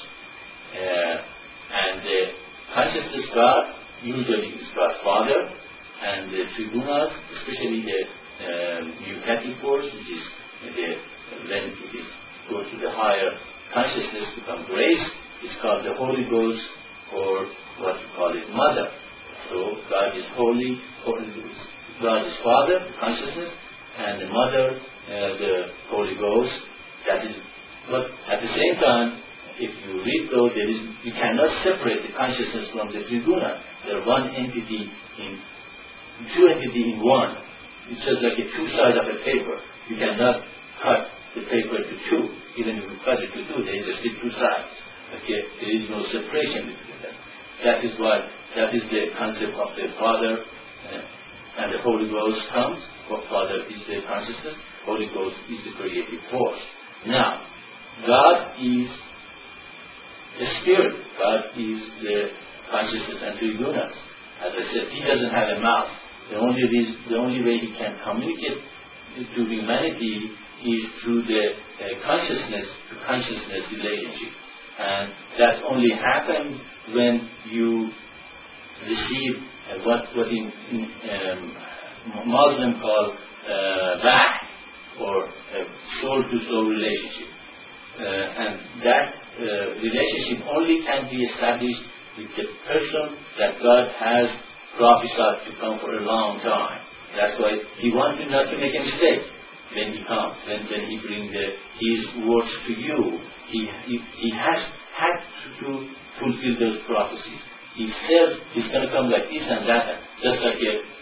And the consciousness God usually is God Father, and the 3 gunas, especially the mutative force, which is when it goes to the higher consciousness, become grace, is called the Holy Ghost, or what we call it, Mother. So God is holy, God is Father, consciousness, and the Mother, the Holy Ghost. That is, but at the same time, if you read though, you cannot separate the consciousness from the 3 gunas. They are one entity two entities in one. It's just like 2 sides of a paper. You cannot cut the paper to 2. Even if you cut it to 2, there is still 2 sides. Okay, there is no separation between them. That is the concept of the Father and the Holy Ghost comes. Father is the consciousness, Holy Ghost is the creative force. Now, God is the Spirit. God is the consciousness and 3 gunas. As I said, He doesn't have a mouth. The only way He can communicate to humanity is through the consciousness to consciousness relationship. And that only happens when you receive what in Muslim call Bah, or soul-to-soul relationship. And that relationship only can be established with the person that God has prophesied to come for a long time. That's why He wanted not to make a mistake when He comes, when He brings His words to you. He has had to fulfill those prophecies. He says He's going to come like this and that, just like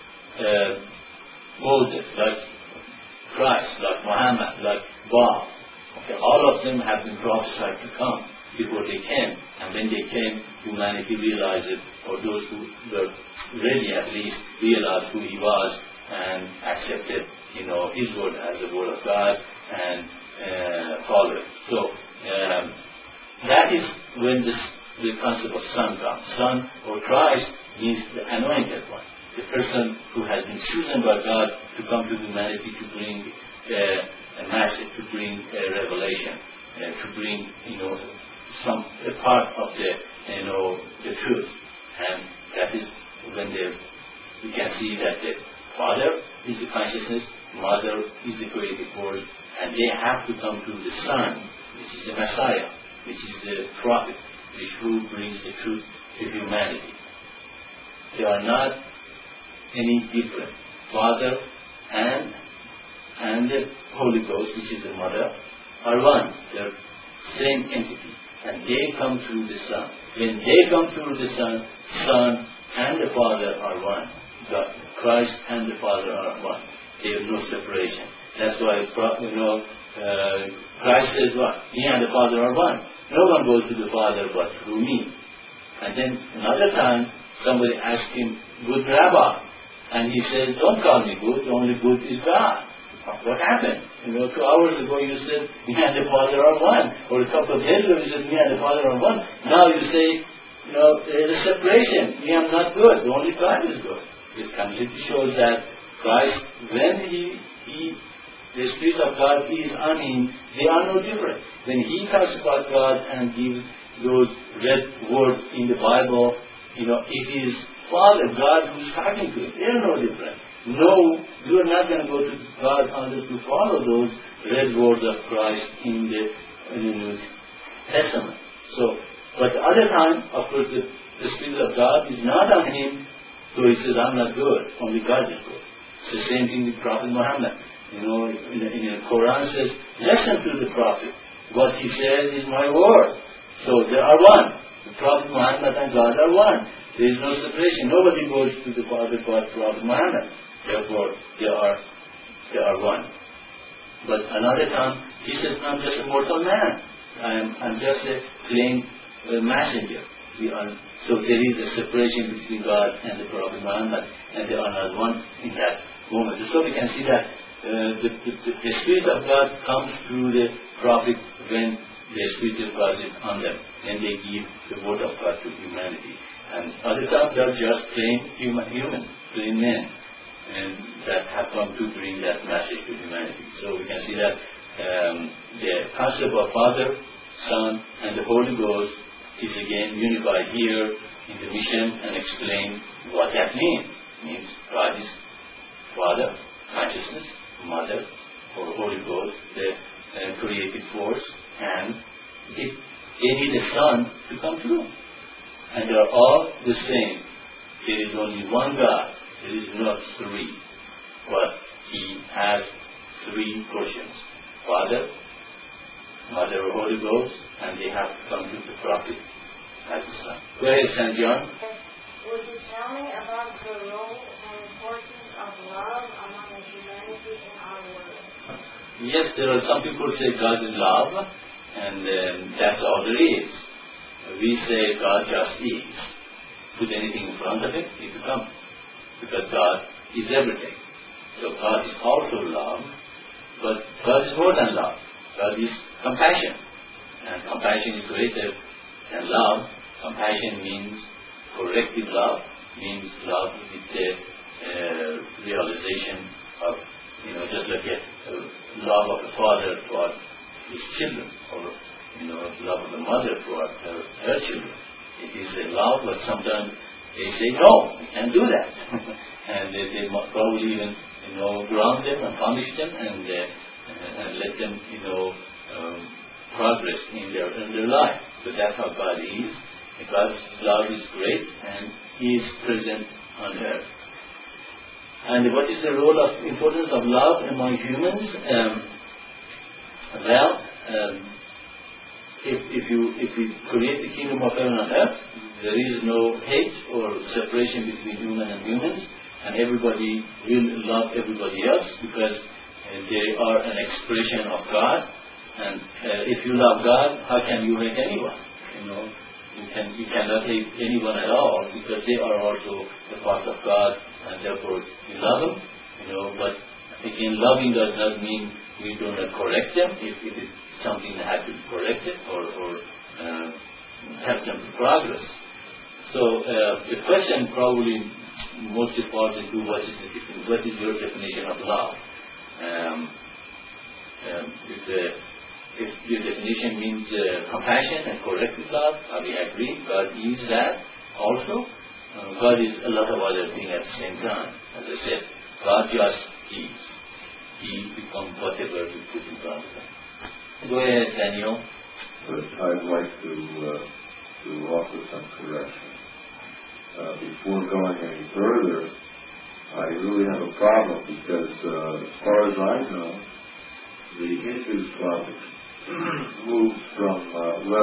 Moses, like Christ, like Muhammad, like Bob. Okay, all of them have been prophesied to come before they came, and when they came, humanity realized it, or those who were ready at least realized who He was and accepted, His word as the word of God and followed it. So that is when the concept of Son comes. Son or Christ means the anointed one, the person who has been chosen by God to come to humanity to bring a message, to bring a revelation, to bring, a part of the truth. And that is when we can see that the Father is the consciousness, Mother is the creative force, and they have to come to the Son, which is the Messiah, which is the prophet, who brings the truth to humanity. They are not any different. Father and the Holy Ghost, which is the Mother, are one. They are same entity, and they come through the Son. When they come through the Son and the Father are one. Christ and the Father are one. There is no separation. That's why Christ says what? Me and the Father are one. No one goes to the Father but through me. And then another time, somebody asked him, "Good Rabbi," and he says, "Don't call me good. Only good is God." What happened? 2 hours ago you said, "Me and the Father are one." Or a couple of days ago you said, "Me and the Father are one." Now you say, there is a separation. Me, I'm not good. Only God is good. This completely shows that Christ, when the Spirit of God is on him, they are no different. When he talks about God and gives those red words in the Bible, it is Father, God, who is talking to him. They are no different. No, you are not going to go to God unless you follow those red words of Christ in the New Testament. But the other time, of course, the Spirit of God is not on him, so he says, "I'm not good, only God is good." It's the same thing with Prophet Muhammad. In the Quran it says, "Listen to the Prophet. What he says is my word." So they are one. The Prophet Muhammad and God are one. There is no separation. Nobody goes to the Father but Prophet Muhammad. Therefore, they are one. But another time, he says, "I'm just a mortal man. I'm just a plain messenger." So there is a separation between God and the Prophet Muhammad, and they are not one in that moment. So we can see that the Spirit of God comes through the prophet when the Spirit of God is on them. Then they give the word of God to humanity. And other times they are just plain human, plain men, and that have come to bring that message to humanity. So we can see that the concept of Father, Son, and the Holy Ghost is again unified here in the mission and explain what that means. It means God is Father, consciousness, Mother, or Holy Ghost, the creative force, and they need a Son to come through. And they are all the same. There is only one God. There is not three. But He has three portions. Father, Mother, or Holy Ghost, and they have to come to the prophet as a Son. Go ahead, St. John. Would you tell me about the role and importance of love among the humanity in our world? Yes, there are some people who say God is love, and that's all there is. We say God just is. Put anything in front of it, it will come. Because God is everything. So God is also love, but God is more than love. God is compassion. And compassion is greater than love. Compassion means corrective love, means love with the realization of, just like a love of a father toward his children, or love of a mother toward her children. It is a love, but sometimes they say, "No, we can't do that." And they probably even, ground them and punish them and let them, progress in their life. So that's how God is. God's love is great, and He is present on earth. And what is the role of importance of love among humans? If we create the kingdom of heaven on earth, there is no hate or separation between human and humans, and everybody will love everybody else because they are an expression of God. And if you love God, how can you hate anyone? You cannot hate anyone at all because they are also a part of God, and therefore you love them. But again, loving does not mean we do not correct them if it is something that has to be corrected or help them to progress. So the question probably mostly falls into what is your definition of love? If your definition means compassion and corrective love, we agree. God is that also. God is a lot of other things at the same time. As I said, God just is. He becomes whatever we put in front of him. Go ahead, Daniel. But I'd like to offer some correction. Before going any further, I really have a problem because, as far as I know, the Hindu topic moves from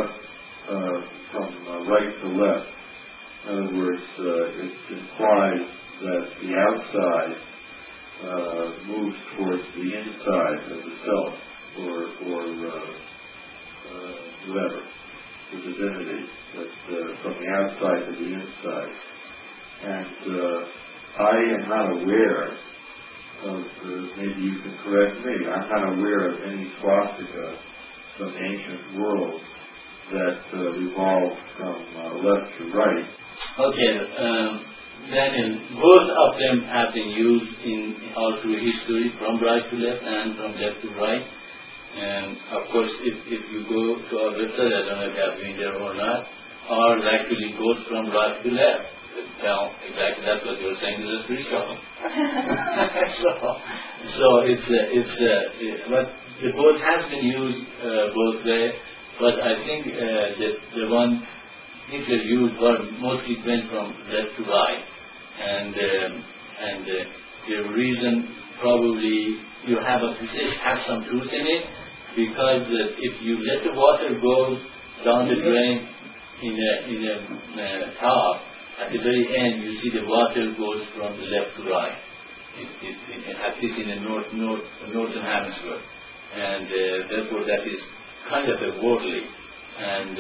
right to left. In other words, it implies that the outside moves towards the inside of the self, or whatever, the divinity, that from the outside to the inside. And I am not aware of, maybe you can correct me, I'm not aware of any swastika from the ancient world that revolved from left to right. Okay, Daniel, both of them have been used all through history, from right to left and from left to right. And of course, if you go to our website, I don't know if you have been there or not, ours actually goes from right to left. Well, exactly, that's what you're saying is a spiritual. so but the both has been used both ways. But I think that the one things that used were mostly went from left to right, and the reason probably you have some truth in it, because if you let the water go down the drain in a top, at the very end you see the water goes from the left to right. At least in the northern hemisphere, and therefore that is kind of a worldly, and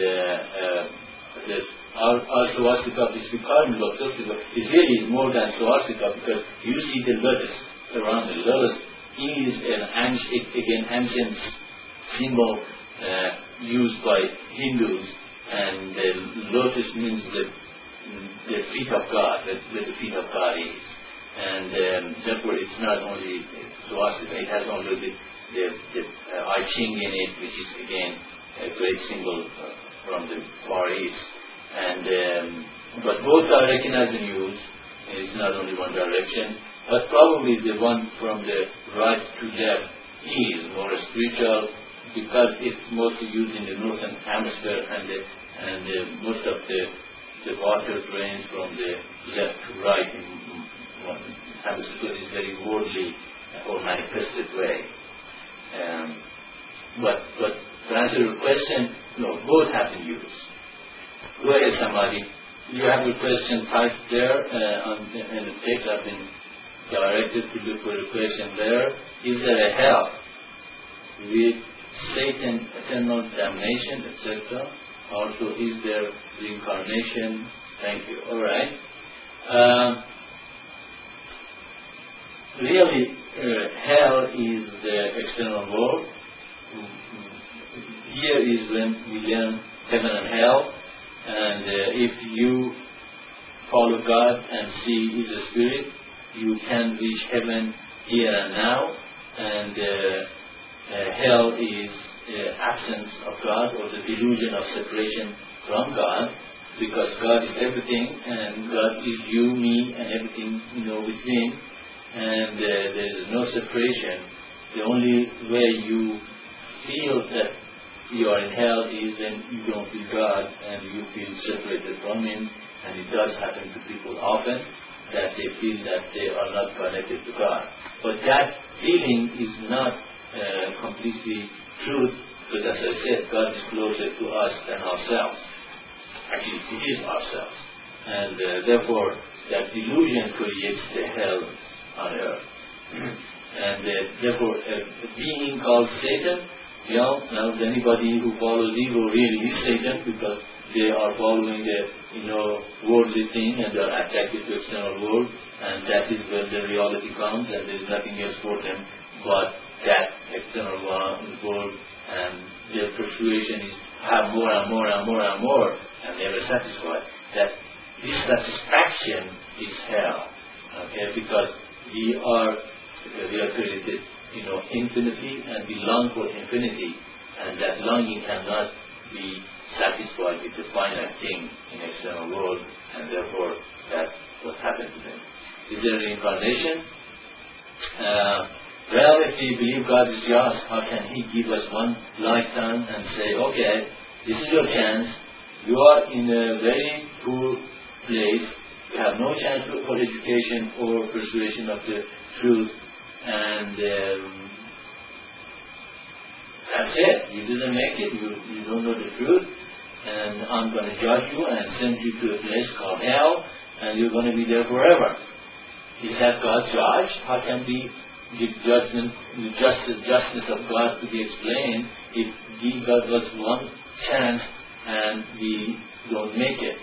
our swastika is becoming is really more than swastika, because you see the lotus around. The lotus is an ancient symbol used by Hindus, and the lotus means the feet of God, where the feet of God is, and therefore it's not only swastika, it has also the I Ching in it, which is again a great symbol from the Far East. And but both are recognized and used. It's not only one direction, but probably the one from the right to left is more spiritual, because it's mostly used in the northern hemisphere, and most of the water drains from the left to right in one hemisphere is very worldly or manifested way. But to answer your question, no, both have been used. Go ahead, somebody. You have your question typed there in the text. I've been directed to look for the question there. Is there a hell with Satan, eternal damnation, etc.? Also, is there reincarnation? Thank you. All right. Really, hell is the external world. Here is when we learn heaven and hell. And if you follow God and see He is a spirit, you can reach heaven here and now. And hell is absence of God, or the delusion of separation from God, because God is everything, and God is you, me, and everything between. And there is no separation. The only way you feel that you are in hell is when you don't feel God and you feel separated from Him. And it does happen to people often, that they feel that they are not connected to God. But that feeling is not completely truth, because as I said, God is closer to us than ourselves. Actually, He is ourselves. And therefore, that delusion creates the hell on earth. And therefore, a being called Satan, now anybody who follows evil really is Satan, because they are following the worldly thing, and they are attracted to external world, and that is when the reality comes, and there is nothing else for them but that external world, and their persuasion is have more and more and more and more, and never satisfied. That dissatisfaction is hell. Okay, because we are created, infinity, and we long for infinity, and that longing cannot be satisfied with the finite thing in external world, and therefore that's what happened to them. Is there reincarnation? Well, if we believe God is just, how can He give us one lifetime and say, okay, this is your chance, you are in a very poor place, you have no chance for education or persuasion of the truth, and that's it, you didn't make it, you don't know the truth, and I'm going to judge you and send you to a place called hell, and you're going to be there forever. Is that God's judge? How can we give judgment, the justice of God to be explained if He got us one chance and we don't make it?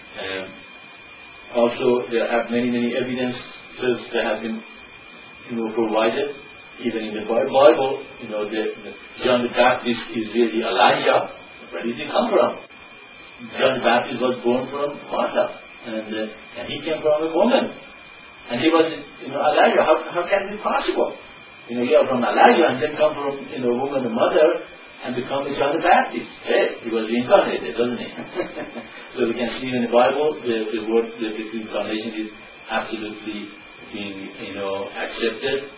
Also, there are many evidences that have been provided. Even in the Bible, John the Baptist is really Elijah. Where did he come from? John the Baptist was born from Martha, and he came from a woman. And he was, Elijah. How can it be possible? You are from Elijah and then come from, a woman, a mother, and become a John the Baptist. Hey, he was reincarnated, doesn't he? So we can see in the Bible the word, the reincarnation is absolutely being, accepted.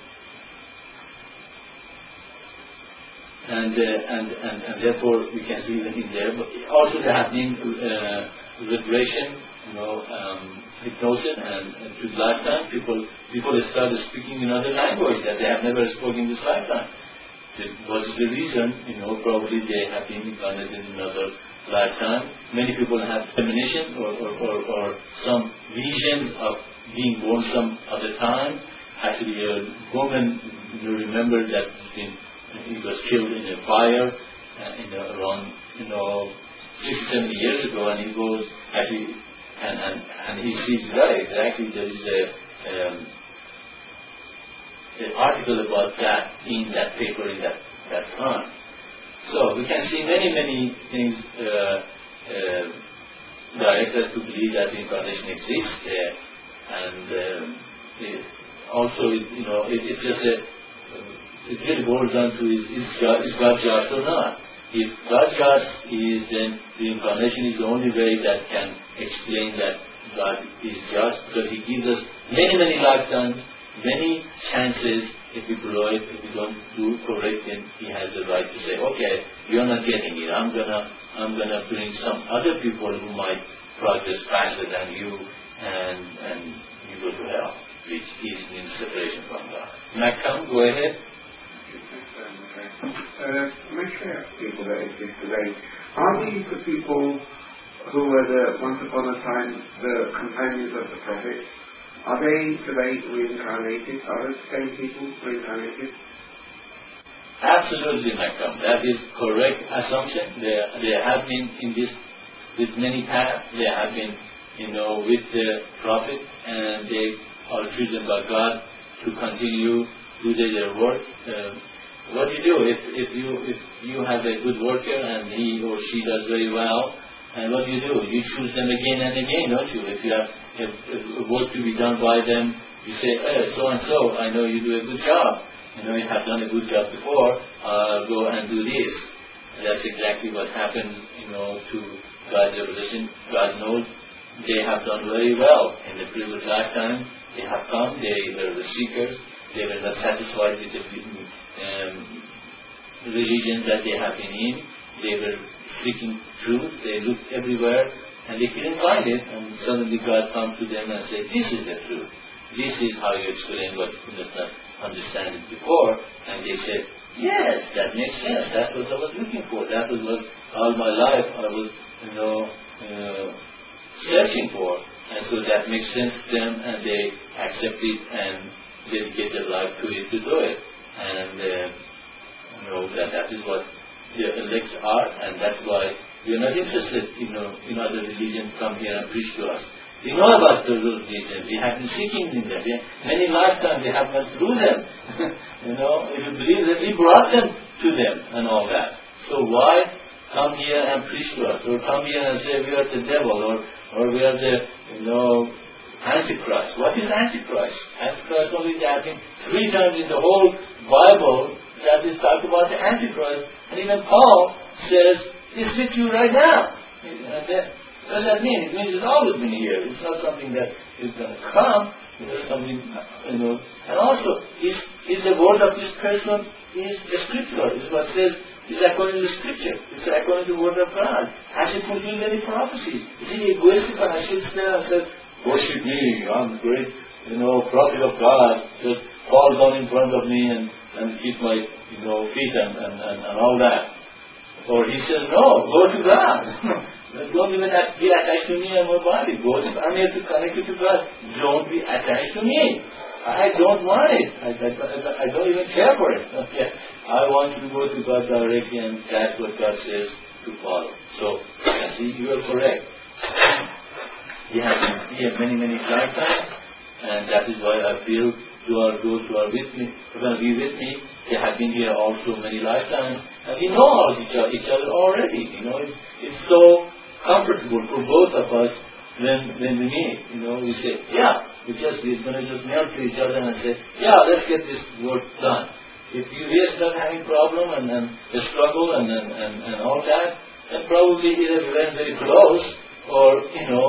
And therefore we can see even in there. But also there has been regression, hypnosis, and through lifetime people started speaking in other language that they have never spoken this lifetime. What is the reason? Probably they have been incarnated in another lifetime. Many people have premonition or some vision of being born some other time. Actually, a woman, remember that he was killed in a fire around 60-70 years ago, and he goes actually and he sees right exactly there is an article about that in that paper in that time. So we can see many things direct us to believe that reincarnation exists, and also it's just it really boils down to is God just or not? If God just is, then reincarnation is the only way that can explain that God is just, because He gives us many lifetimes, many chances. If we blow it, if we don't do correct, then He has the right to say, okay, you're not getting it. I'm gonna bring some other people who might progress faster than you, and you go to hell, which means separation from God. Malcolm, go ahead. Many people that exist today, are these the people who were once upon a time the companions of the Prophet? Are they today reincarnated? Are those same people reincarnated? Absolutely, Malcolm. That is correct assumption. They have been in this with many paths. They have been, with the Prophet, and they are chosen by God to continue do their work. What do you do if you have a good worker and he or she does very well? And what do? You choose them again and again, don't you? If you have work to be done by them, you say, hey, so and so, I know you do a good job. You have done a good job before. Go and do this. And that's exactly what happened, to God's revelation. God knows they have done very well in the previous lifetime. They have come. They were the seekers. They were not satisfied with the religion that they have been in. They were seeking truth. They looked everywhere and they couldn't find it. And suddenly God comes to them and said, this is the truth. This is how you explain what you could not understand it before. And they said, yes, that makes sense. That's what I was looking for. That was what all my life I was, searching for. And so that makes sense to them, and they accept it and dedicate their life to it, to do it. And that is what the elects are, and that's why we are not interested in other religions come here and preach to us. We know about those religions. We have been seeking in them. Many lifetimes we have gone through them. If you believe that we brought them to them and all that. So why come here and preach to us, or come here and say we are the devil, or we are the Antichrist. What is Antichrist? Antichrist only there been 3 times in the whole Bible that is talked about the Antichrist, and even Paul says, it's with you right now. And what does that mean? It means it's always been here. It's not something that is going to come. It's something, And also, is the word of this person is the scripture. Is what says, is according to the scripture. It's according to the word of God. Has it fulfilled any prophecy? Is it egoistical? I should stand and say, worship me, I'm the great, prophet of God. Just fall down in front of me and kiss my, feet and all that. Or he says, no, go to God. Don't even be attached to me and my body. I'm here to connect you to God. Don't be attached to me. I don't want it. I don't even care for it. Okay. I want you to go to God directly, and that's what God says to follow. So, see, you are correct. We have been here many, many lifetimes, and that is why I feel those who are with me, who are going to be with me, they have been here also many lifetimes, and we know each other already. It's so comfortable for both of us when we meet. We say, we're going to just melt to each other and say, let's get this work done. If we start having problem and the struggle and all that, then probably either we went very close, or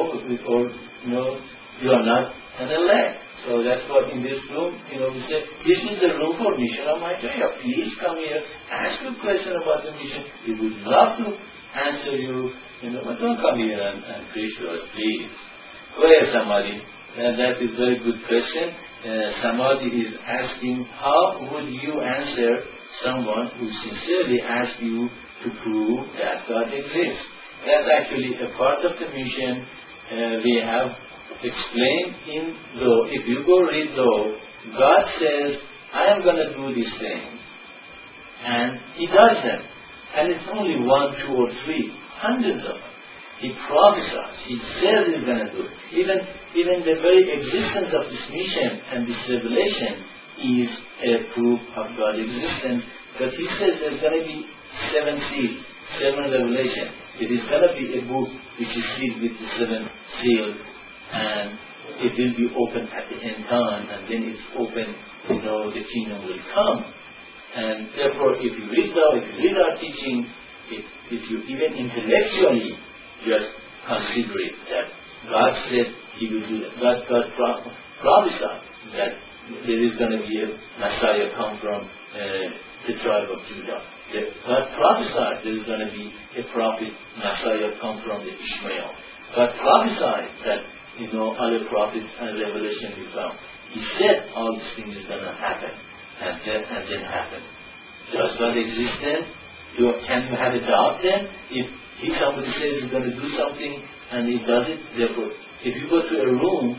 you are not an elect. So that's what in this room, we say, this is the room for mission of Maitreya. Please come here, ask a question about the mission. We would love to answer you, but don't come here and preach to us, please. Go ahead, Samadhi. That is a very good question. Samadhi is asking, how would you answer someone who sincerely asks you to prove that God exists? That's actually a part of the mission. We have explained in law. If you go read law, God says, I am going to do these things. And He does them. And it's only 1, 2, or 3, hundreds of them. He prophesies. He says He's going to do it. Even the very existence of this mission and this revelation is a proof of God's existence. But He says there's going to be 7 seals, 7 revelations. It is going to be a book which is sealed with the 7 seals, and it will be open at the end time, and then it's open, the kingdom will come. And therefore, if you read our teaching, if you even intellectually just consider it, that God said He will do that. God prophesied that there is going to be a Messiah come from the tribe of Judah. God prophesied there is going to be a prophet, Messiah come from the Ishmael. God prophesied that other prophets and revelation will come. He said all these things is going to happen, and then happen. Does God exist then? Can you have a doubt then? If somebody says he's going to do something and he does it, therefore, if you go to a room,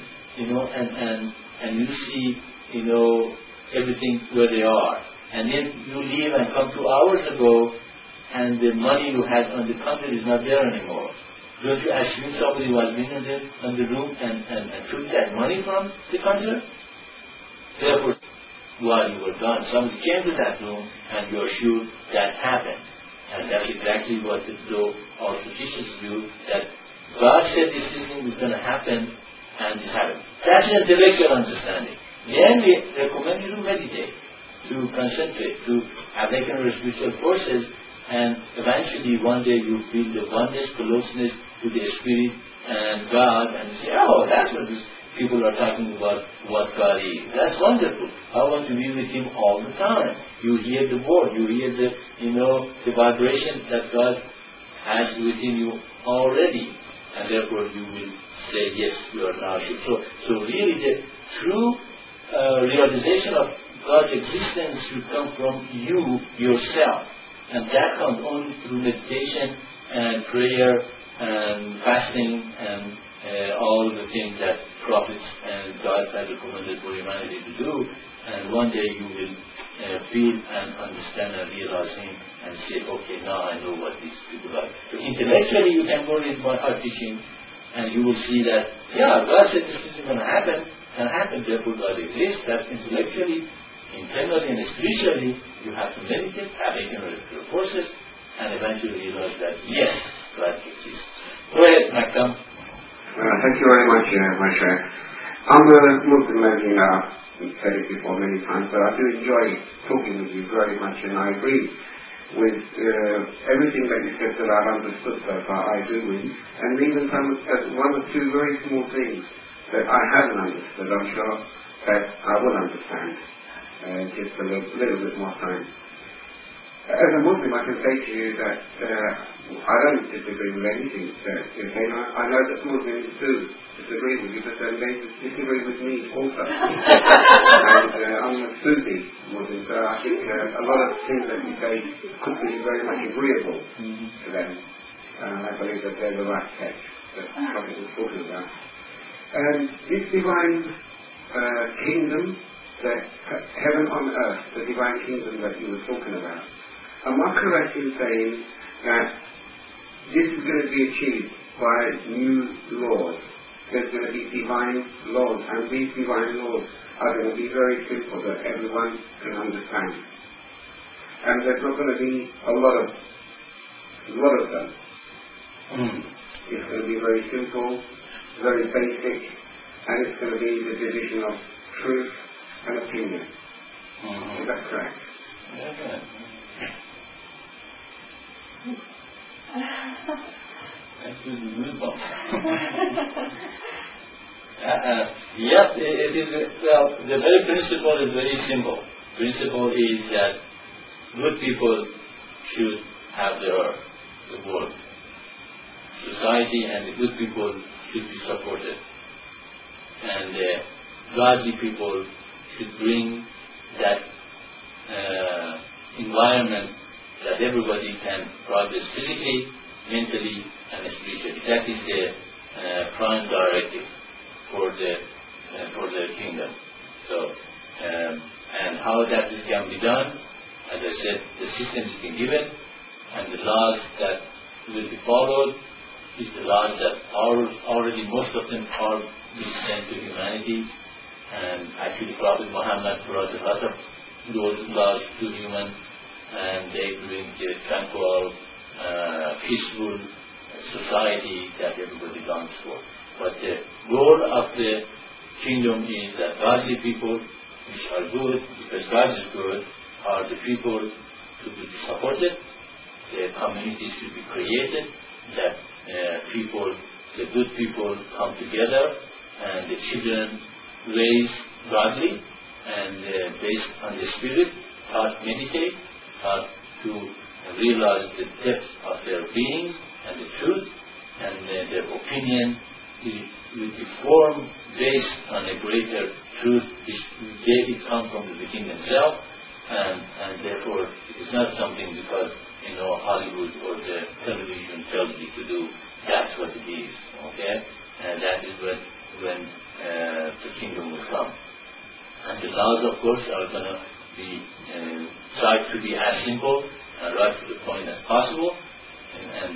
and you see, everything where they are, and then you leave and come 2 hours ago, and the money you had on the counter is not there anymore. Don't you assume somebody was in the room and took that money from the counter? Therefore, while you were gone, somebody came to that room and you are sure that happened. And that's exactly what the law also teaches you, that God said this thing was going to happen, and it happened. That's an intellectual understanding. Then we recommend you to meditate, to concentrate, to awaken your spiritual forces, and eventually one day you feel the oneness, closeness to the Spirit and God, and you say, oh, that's what these people are talking about, what God is. That's wonderful. I want to be with Him all the time. You hear the word, you hear the vibration that God has within you already, and therefore you will say, yes, you are now sure. So really the true realization of God's existence should come from you yourself. And that comes only through meditation and prayer and fasting and all the things that prophets and God has recommended for humanity to do. And one day you will feel and understand and realize Him and say, okay, now I know what these people are. So intellectually you can go read our teaching and you will see that, God said this is going to happen, therefore God exists. That intellectually, internally and spiritually, you have to meditate, awaken your forces, and eventually realize that, yes, God exists. Go ahead, Makam. Thank you very much, Maisha. I'm a Muslim, as you know. I've said it before many times, but I do enjoy talking with you very much, and I agree with everything that you said that I've understood so far. I do with, and even one or two very small things that I haven't understood. I'm sure that I will understand. Just a little bit more time. As a Muslim, I can say to you that I don't disagree with anything that you say. I know that Muslims do disagree with you, but then they disagree with me also. And I'm a Sufi Muslim, so I think a lot of things that you say could be very much agreeable to them. I believe that they're the right text that Prophet was talking about. And this divine kingdom, that heaven on earth, the divine kingdom that you were talking about, am I correct in saying that this is going to be achieved by new laws? There's going to be divine laws, and these divine laws are going to be very simple that everyone can understand. And there's not going to be a lot of them. It's going to be very simple, very basic, and it's going to be the division of truth and opinion. Is that correct? Yeah. That's really good. Yes, it is. Well, the very principle is very simple. Principle is that good people should have the world. Society and the good people should be supported. And godly people should bring that environment that everybody can progress physically, mentally, and spiritually. That is the prime directive for the kingdom. So, and how that can be done, as I said, the system has been given, and the laws that will be followed is the laws that are already, most of them are being sent to humanity. And actually, Prophet Muhammad brought a lot of those laws to human, and they bring the tranquil, peaceful society that everybody longs for. But the goal of the kingdom is that godly people, which are good, because God is good, are the people to be supported. The community should be created, that the good people come together, and the children raised godly, and based on the spirit, taught meditate, taught to realize the depth of their being and the truth, and their opinion will be formed based on a greater truth which they come from within themselves, and therefore it is not something because Hollywood or the television tells you to do. That's what it is, okay? And that is when the kingdom will come. And the laws, of course, are going to be tried to be as simple and right to the point as possible. And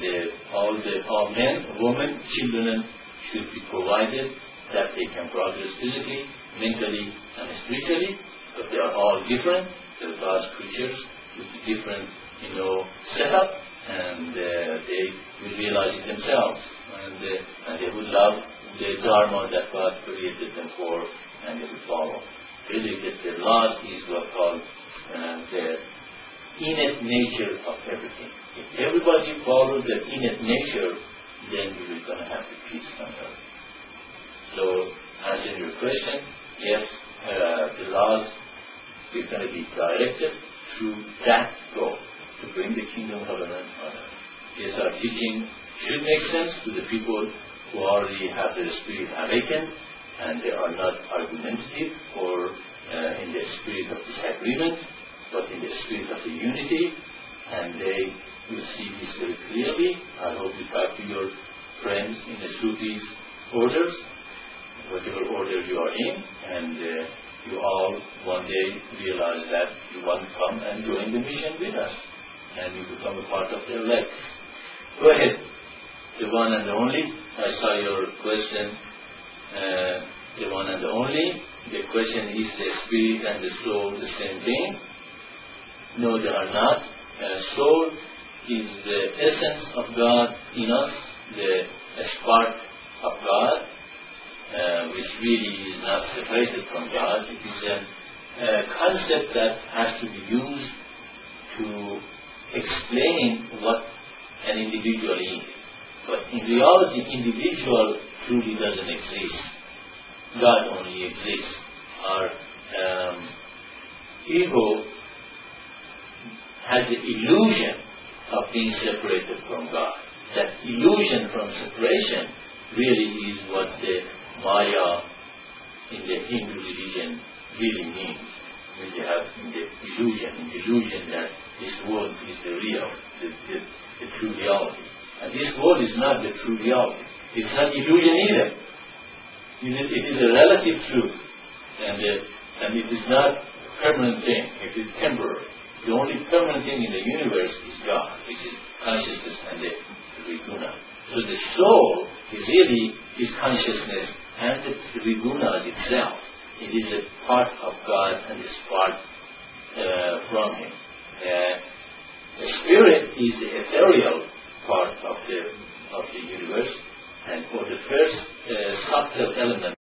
all men, women, children should be provided that they can progress physically, mentally, and spiritually. But they are all different. They're God's creatures with different, setup, and they will realize it themselves. And they will love the dharma that God created them for, and they will follow. Really, the law is what's called the innate nature of everything. If everybody follows their innate nature, then we are going to have the peace on earth. So, answering your question, yes, the laws is going to be directed through that goal, to bring the kingdom of heaven on earth. Yes, our teaching should make sense to the people who already have their spirit awakened, and they are not argumentative or in the spirit of disagreement, but in the spirit of the unity, and they will see this very clearly. I hope you talk to your friends in the Sufis orders, whatever order you are in, and you all one day realize that you want to come and join the mission with us, and you become a part of their legs. Go ahead, the one and the only. I saw your question, the one and the only. The question is the spirit and the soul the same thing? No, they are not. Soul is the essence of God in us, the spark of God, which really is not separated from God. It is a concept that has to be used to explain what an individual is. But in reality, individual truly doesn't exist. God only exists. Our ego has the illusion of being separated from God. That illusion from separation really is what the Maya in the Hindu religion really means. We have the illusion that this world is the real, the true reality. And this world is not the true reality. It's not illusion either. It is a relative truth, and it is not a permanent thing. It is temporary. The only permanent thing in the universe is God, which is consciousness and the Riguna. So the soul is consciousness and the Riguna itself. It is a part of God and is part from Him. The spirit is the ethereal part of the universe, and for the first subtle element